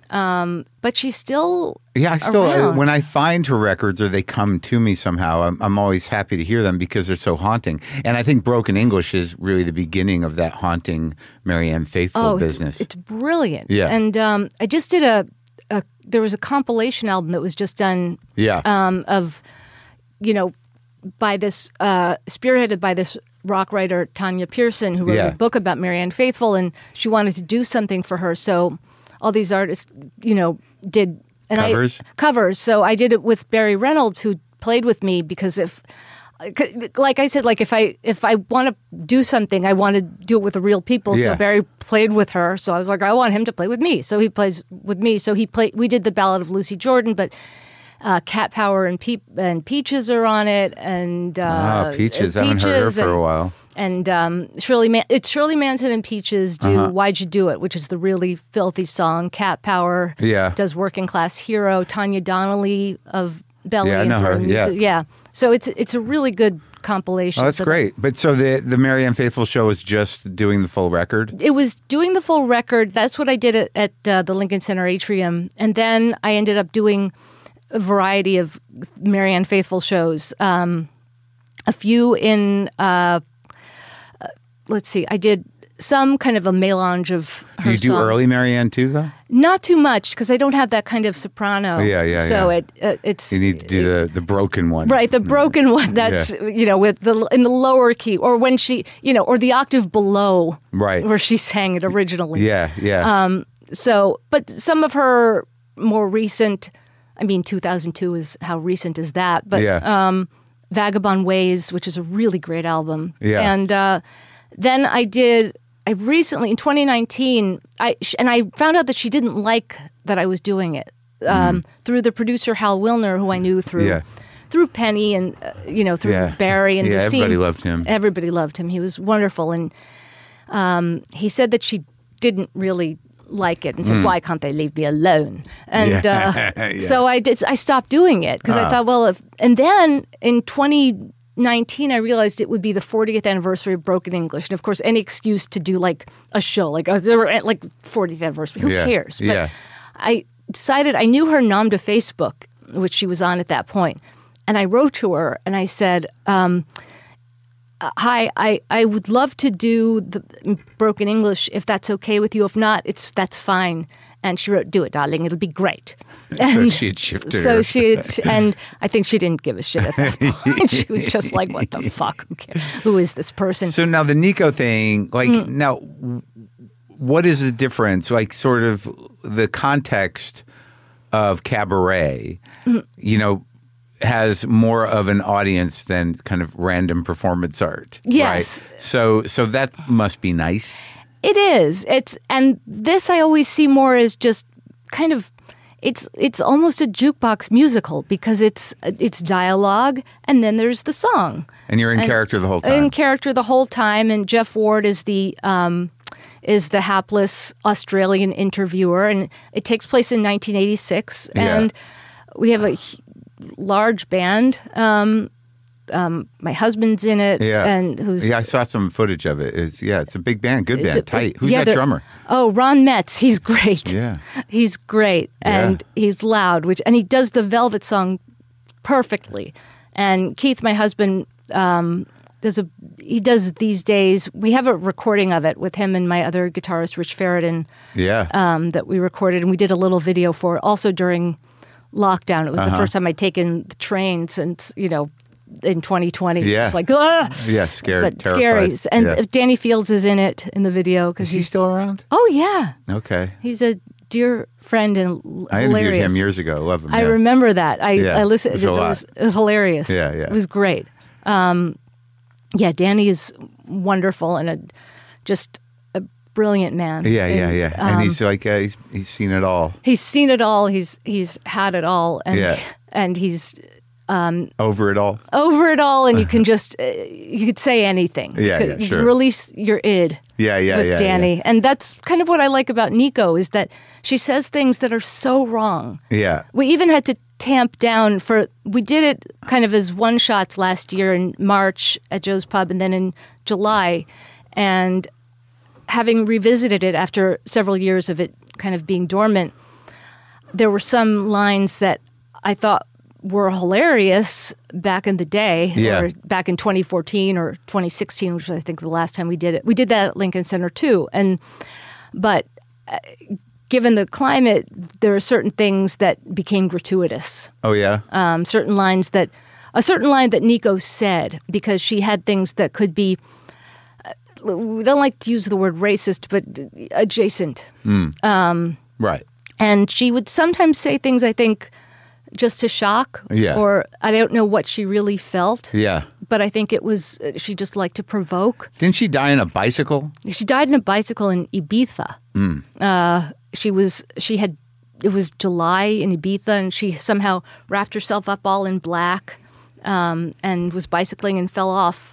um, but she's still Yeah, I still around. when I find her records or they come to me somehow, I'm, I'm always happy to hear them because they're so haunting. And I think Broken English is really the beginning of that haunting Marianne Faithfull oh, business. It's, it's brilliant. Yeah. And um, I just did a, a there was a compilation album that was just done yeah, um, of, you know, by this, uh, spearheaded by this rock writer, Tanya Pearson, who wrote Yeah. a book about Marianne Faithfull, and she wanted to do something for her. So all these artists, you know, did and Covers? I, covers. So I did it with Barry Reynolds, who played with me, because if, like I said, like if I if I want to do something, I want to do it with the real people. Yeah. So Barry played with her. So I was like, I want him to play with me. So he plays with me. So he played. We did the Ballad of Lucy Jordan, but uh, Cat Power and, Pe- and Peaches are on it, and uh, ah, Peaches. I haven't heard her Peaches for and, a while. And um, Shirley, Man- it's Shirley Manson and Peaches do Uh-huh. "Why'd You Do It," which is the really filthy song. Cat Power Yeah. does "Working Class Hero." Tanya Donnelly of Belly Yeah, I and know her, Throwing yeah. Music- yeah. So it's it's a really good compilation. Oh, that's So great. But so the the Marianne Faithfull show is just doing the full record. It was doing the full record. That's what I did at, at uh, the Lincoln Center Atrium, and then I ended up doing a variety of Marianne Faithfull shows. Um, a few in, uh, uh, let's see, I did some kind of a melange of her You do songs. early Marianne too, though. Not too much, because I don't have that kind of soprano. Yeah, yeah, So yeah. it uh, it's You need to do the the broken one, right, the broken one. That's you know with the in the lower key, or when she you know, or the octave below, Right. where she sang it originally. Yeah, yeah. Um, so, but some of her more recent, I mean, two thousand two is how recent is that? But Yeah. um, Vagabond Ways, which is a really great album. Yeah. And uh, then I did, I recently, in twenty nineteen, I sh- and I found out that she didn't like that I was doing it um, through the producer Hal Wilner, who I knew through. Mm. Yeah. Through Penny and, uh, you know, through Yeah. Barry and Yeah, the everybody scene. loved him. Everybody loved him. He was wonderful. And um, he said that she didn't really like it and said, why can't they leave me alone? And Mm. Yeah. uh, Yeah. so I did. I stopped doing it because I Ah. thought, well, if, and then in twenty nineteen, I realized it would be the fortieth anniversary of Broken English. And of course, any excuse to do like a show, like, uh, there were, like fortieth anniversary, who Yeah. cares? But Yeah. I decided, I knew her nom de Facebook, which she was on at that point. And I wrote to her and I said, um, uh, hi, I, I would love to do the Broken English if that's okay with you. If not, it's that's fine. And she wrote, do it, darling. It'll be great. So she had shifted So her. she had, and I think she didn't give a shit at that point. She was just like, what the fuck? Who cares? Who is this person? So now the Nico thing, like Mm. now, what is the difference? Like sort of the context of cabaret, Mm. you know, has more of an audience than kind of random performance art. Yes. Right? So so that must be nice. It is. It's and this I always see more as just kind of it's it's almost a jukebox musical because it's it's dialogue and then there's the song. And you're in And- character the whole time. In character the whole time, and Jeff Ward is the um, is the hapless Australian interviewer, and it takes place in nineteen eighty-six, Yeah. and we have a h- large band. Um, um, my husband's in it, Yeah. and who's Yeah, I saw some footage of it. It's yeah, it's a big band, good band, It's a- tight. Who's yeah, that they're- drummer? Oh, Ron Metz. He's great. Yeah. He's great. Yeah. And he's loud, which and he does the Velvet song perfectly. And Keith, my husband, um, does a he does these days. We have a recording of it with him and my other guitarist, Rich Ferritin, Yeah. um, that we recorded, and we did a little video for also during lockdown. It was Uh-huh. the first time I'd taken the train since, you know, in twenty twenty. Yeah. It's like, ugh. Yeah, scared, But terrified. scary. And Yeah. Danny Fields is in it in the video. Is Cause he he's, still around? oh, yeah. Okay. He's a dear friend and l- I hilarious. interviewed him years ago. Love him. I yeah. remember that. I, Yeah, I listened. it was a It lot. was, it was hilarious. Yeah, yeah. It was great. Um, yeah, Danny is wonderful and a just a brilliant man. Yeah, yeah, And, yeah. um, and he's like, uh, he's he's seen it all. he's seen it all. He's he's had it all, and Yeah. and he's Over it all. over it all. And you can just uh, you could say anything. Yeah, You yeah, could sure. Release your id. Yeah, yeah, with yeah. Danny, Yeah. and that's kind of what I like about Nico is that she says things that are so wrong. yeah. We even had to tamp down for, we did it kind of as one shots last year in March at Joe's Pub and then in July. And having revisited it after several years of it kind of being dormant, there were some lines that I thought were hilarious back in the day, Yeah. or back in twenty fourteen or twenty sixteen, which was, I think, the last time we did it. We did that at Lincoln Center too. And, but uh, given the climate, there are certain things that became gratuitous. Oh yeah. Um, certain lines that, a certain line that Nico said, because she had things that could be, uh, we don't like to use the word racist, but adjacent. Right. And she would sometimes say things, I think, just to shock. Yeah. Or I don't know what she really felt. Yeah. But I think it was, uh, she just liked to provoke. Didn't she die on a bicycle? She died in a bicycle in Ibiza. Mm. Uh, she was, she had, it was July in Ibiza, and she somehow wrapped herself up all in black um, and was bicycling and fell off.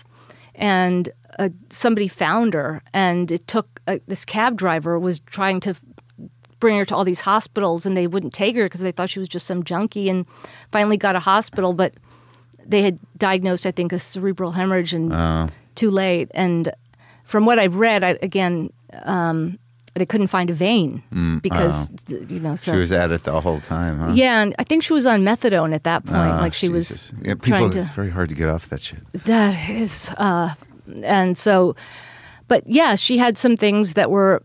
And uh, somebody found her, and it took, uh, this cab driver was trying to bring her to all these hospitals, and they wouldn't take her because they thought she was just some junkie, and finally got a hospital, but they had diagnosed, I think, a cerebral hemorrhage and Oh. too late. And from what I've read, I, again, um, they couldn't find a vein because, th- you know, so. Mm, She was at it the whole time, huh? Yeah, and I think she was on methadone at that point. Ah, like she Jesus. was Yeah, people, trying to. it's very hard to get off that shit. That is, uh, and so, but yeah, she had some things that were,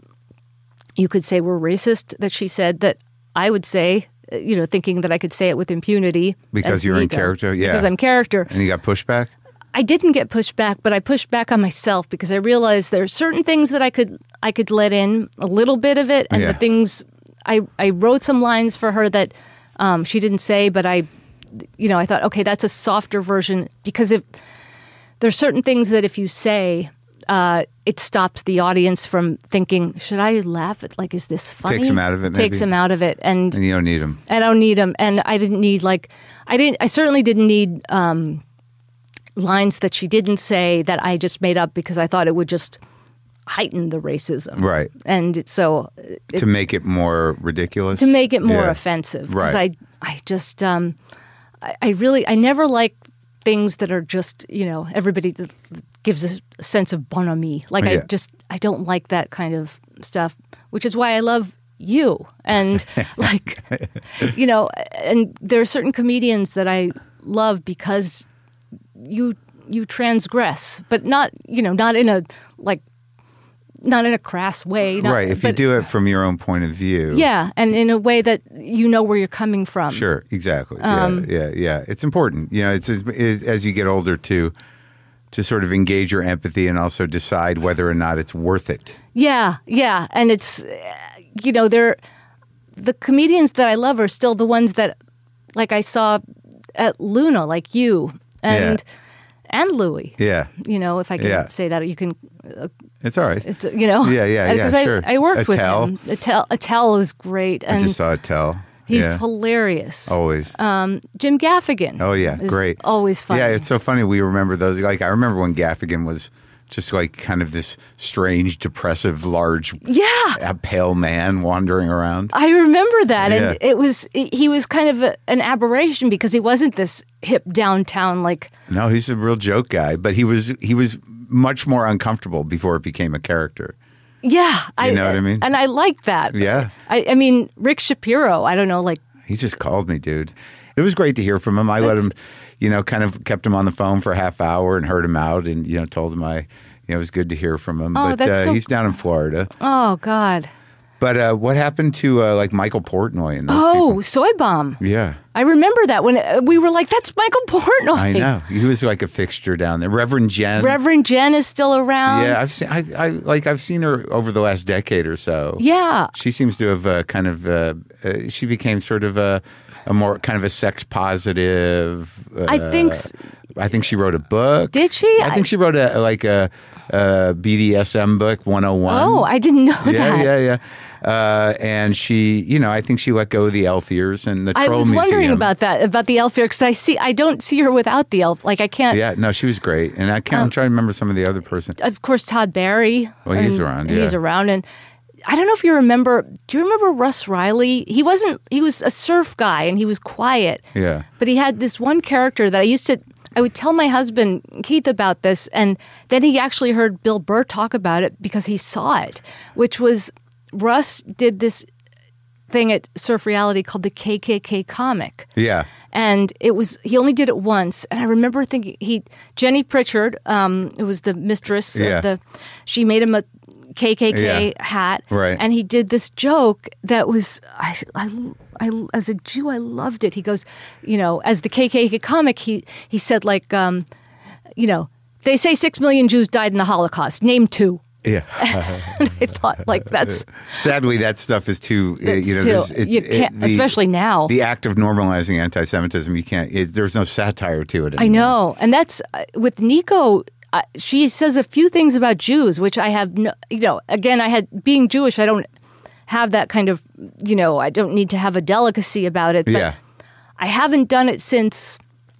you could say, were racist that she said that I would say, uh, you know, thinking that I could say it with impunity. Because as you're in Nico. character? Yeah. Because I'm character. And you got pushback? I didn't get pushed back, but I pushed back on myself because I realized there are certain things that I could I could let in a little bit of it, and Yeah. the things I I wrote some lines for her that um, she didn't say, but I, you know, I thought, okay, that's a softer version because if there's certain things that if you say, uh, it stops the audience from thinking, should I laugh at, like, is this funny? Takes them out of it, Takes maybe. them out of it, and And you don't need them. I don't need them, and I didn't need like I didn't. I certainly didn't need. Um, lines that she didn't say that I just made up because I thought it would just heighten the racism. Right. And it- so it, To make it more ridiculous? to make it more Yeah. offensive. 'Cause Right. I, I just, um, I, I really, I never like things that are just, you know, everybody th- gives a sense of bonhomie. Like I Yeah. just, I don't like that kind of stuff, which is why I love you. And like, you know, and there are certain comedians that I love because you you transgress, but not, you know, not in a like not in a crass way. Not, right. If you but- do it from your own point of view. yeah, and in a way that you know where you're coming from. Sure. Exactly. Um, yeah. Yeah. Yeah. It's important. You know, it's as, as as you get older to to sort of engage your empathy and also decide whether or not it's worth it. Yeah, yeah, and it's uh, you know they're the comedians that I love are still the ones that like I saw at Luna, like you and and Louis. Yeah. You know, if I can Yeah. say that, you can. Uh, It's all right. it's, you know. Yeah, yeah, yeah, Because I, sure. I worked Attell. with him. Attell, Attell is great, I and just saw it tell. he's yeah. hilarious. Always. Um, Jim Gaffigan. Oh yeah, is great. Always funny. Yeah, it's so funny. We remember those. Like I remember when Gaffigan was just like kind of this strange, depressive, large, yeah. a pale man wandering around. I remember that, and Yeah. it was he was kind of a, an aberration because he wasn't this hip downtown like. No, he's a real joke guy, but he was he was much more uncomfortable before it became a character. Yeah, You know what I mean? And I like that. Yeah. I, I mean, Rick Shapiro. I don't know, like He just called me, dude. It was great to hear from him. I let That's- him, you know, kind of kept him on the phone for a half hour and heard him out, and you know, told him I, you know, it was good to hear from him. Oh, but that's uh, so- he's down in Florida. oh God. But uh, what happened to uh, like Michael Portnoy and those Oh, people? Soy Bomb. Yeah. I remember that when uh, we were like, that's Michael Portnoy. I know. He was like a fixture down there. Reverend Jen. Reverend Jen is still around. Yeah, I've seen I, I like I've seen her over the last decade or so. Yeah. She seems to have uh, kind of uh, uh, she became sort of a a more kind of a sex positive uh, I think s- I think she wrote a book. Did she? I think she wrote a like a, a B D S M book one oh one. Oh, I didn't know yeah, that. Yeah, yeah, uh, and she, you know, I think she let go of the elf ears and the I Troll was Museum. wondering about that, about the elf ear, because I see, I don't see her without the elf. Like I can't. Yeah, no, she was great, and I can't. Um, I'm trying to remember some of the other person. Of course, Todd Barry. Well, he's and around, He's yeah. around, and I don't know if you remember. Do you remember Russ Riley? He wasn't. He was a surf guy, and he was quiet. Yeah. But he had this one character that I used to. I would tell my husband Keith about this, and then he actually heard Bill Burr talk about it because he saw it, which was Russ did this thing at Surf Reality called the K K K Comic. Yeah. And it was, he only did it once. And I remember thinking, he, Jenny Pritchard, um, it was the mistress Yeah. of the, she made him a K K K Yeah. hat. Right. And he did this joke that was, I, I, I, as a Jew, I loved it. He goes, you know, as the K K K comic, he, he said like, um, you know, they say six million Jews died in the Holocaust. Name two. Yeah. And I thought, like, that's... Sadly, that stuff is too, uh, you know, too- there's- it's, you can't- it- the- especially now. The act of normalizing anti-Semitism, you can't, it, there's no satire to it anymore. I know. And that's, uh, with Nico, uh, she says a few things about Jews, which I have, no, you know, again, I had, being Jewish, I don't have that kind of, you know, I don't need to have a delicacy about it. But Yeah. I haven't done it since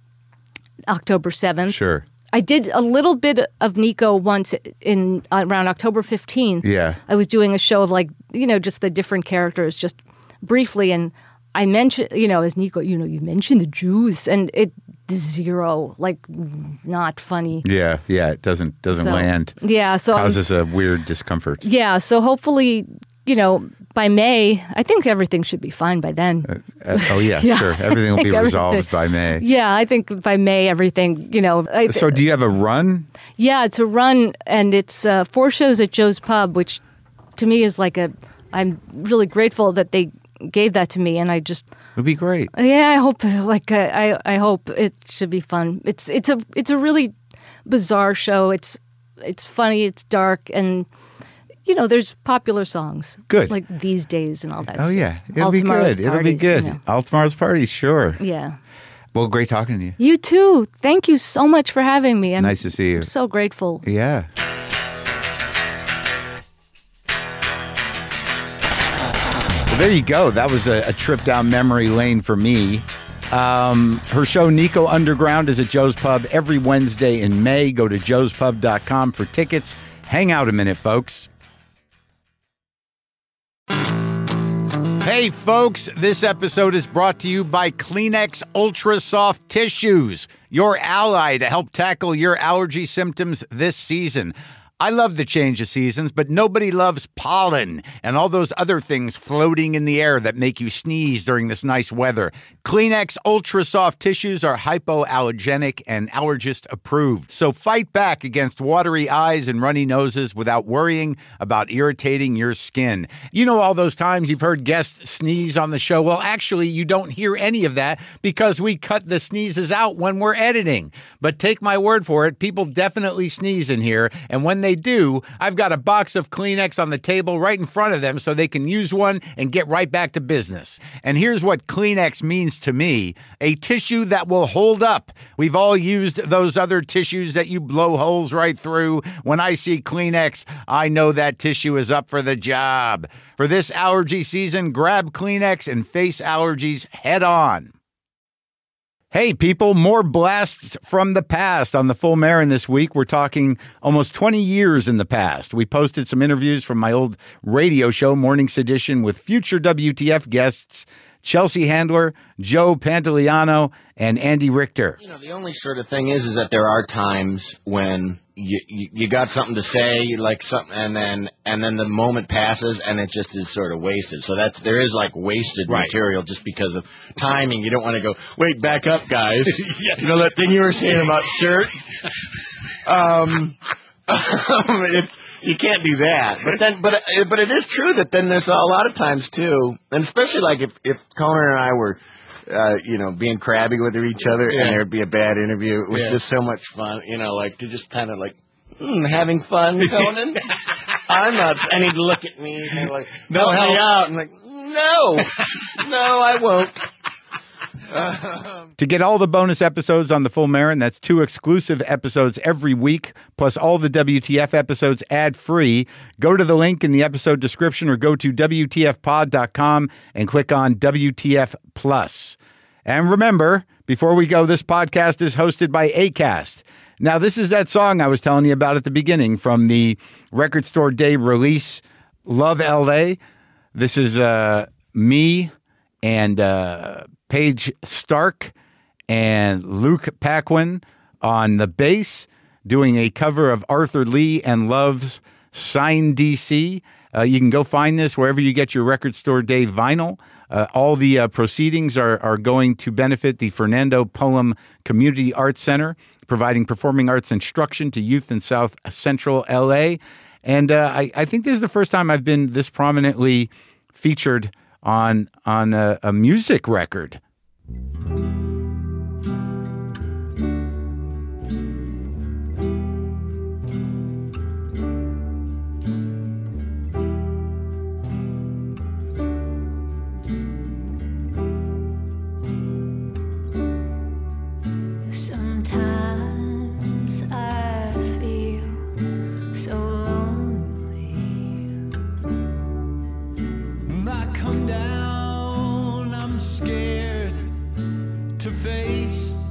October seventh. Sure. I did a little bit of Nico once in uh, around October fifteenth. Yeah. I was doing a show of like, you know, just the different characters just briefly. And I mentioned, you know, as Nico, you know, you mentioned the Jews and it zero, like not funny. Yeah. Yeah. It doesn't, doesn't So, land. Yeah. So, I'm- Causes a weird discomfort. yeah. So hopefully, you know, by May, I think everything should be fine by then. Uh, oh, yeah, Yeah, sure. Everything I will be think resolved everything- by May. Yeah. I think by May, everything, you know. I, So do you have a run? Yeah, it's a run, and it's uh, four shows at Joe's Pub, which to me is like a. I'm really grateful that they gave that to me, and I just. It'd be great. Yeah, I hope. Like I, I hope it should be fun. It's it's a it's a really bizarre show. It's it's funny. It's dark, and you know, there's popular songs. Good. Like These Days and all that. Oh, stuff. yeah. It'll All be Tomorrow's good. It'll be Parties, good. you know. All tomorrow's parties, sure. Yeah. Well, great talking to you. You too. Thank you so much for having me. I'm Nice to see you. so grateful. Yeah. Well, there you go. That was a, a trip down memory lane for me. Um, her show, Nico Underground, is at Joe's Pub every Wednesday in May. Go to joes pub dot com for tickets. Hang out a minute, folks. Hey, folks, this episode is brought to you by Kleenex Ultra Soft Tissues, your ally to help tackle your allergy symptoms this season. I love the change of seasons, but nobody loves pollen and all those other things floating in the air that make you sneeze during this nice weather. Kleenex Ultra Soft Tissues are hypoallergenic and allergist approved. So fight back against watery eyes and runny noses without worrying about irritating your skin. You know all those times you've heard guests sneeze on the show? Well, actually, you don't hear any of that because we cut the sneezes out when we're editing. But take my word for it, people definitely sneeze in here, and when they do, I've got a box of Kleenex on the table right in front of them so they can use one and get right back to business. And here's what Kleenex means to me: a tissue that will hold up. We've all used those other tissues that you blow holes right through. When I see Kleenex, I know that tissue is up for the job. For this allergy season, grab Kleenex and face allergies head on. Hey, people, more blasts from the past on the Full Marin this week. We're talking almost twenty years in the past. We posted some interviews from my old radio show, Morning Sedition, with future W T F guests Chelsea Handler, Joe Pantoliano, and Andy Richter. You know, the only sort of thing is, is that there are times when you, you you got something to say, you like something, and then and then the moment passes and it just is sort of wasted. So that's there is like wasted Right. material just because of timing. You don't want to go, wait, back up, guys. You know that thing you were saying about shirt. Um, it's you can't do that. But then, but but it is true that then there's a lot of times too, and especially like if if Conan and I were, uh, you know, being crabby with each other, yeah. and there'd be a bad interview. It was yeah. just so much fun, you know, like to just kind of like mm, having fun, Conan. I'm not. And he'd look at me and like, no, help me out, and like, no, no, I won't. To get all the bonus episodes on The Full Marin, that's two exclusive episodes every week, plus all the W T F episodes ad-free, go to the link in the episode description or go to W T F pod dot com and click on W T F Plus. And remember, before we go, this podcast is hosted by Acast. Now, this is that song I was telling you about at the beginning from the Record Store Day release, Love L A. This is uh, me and... Uh, Paige Stark and Luke Paquin on the bass, doing a cover of Arthur Lee and Love's Sign D C. Uh, you can go find this wherever you get your Record Store Day vinyl. Uh, all the uh, proceedings are, are going to benefit the Fernando Pullum Community Arts Center, providing performing arts instruction to youth in South Central L A. And uh, I, I think this is the first time I've been this prominently featured on on a, a music record. Sometimes I feel so lonely. I come down, I'm scared to face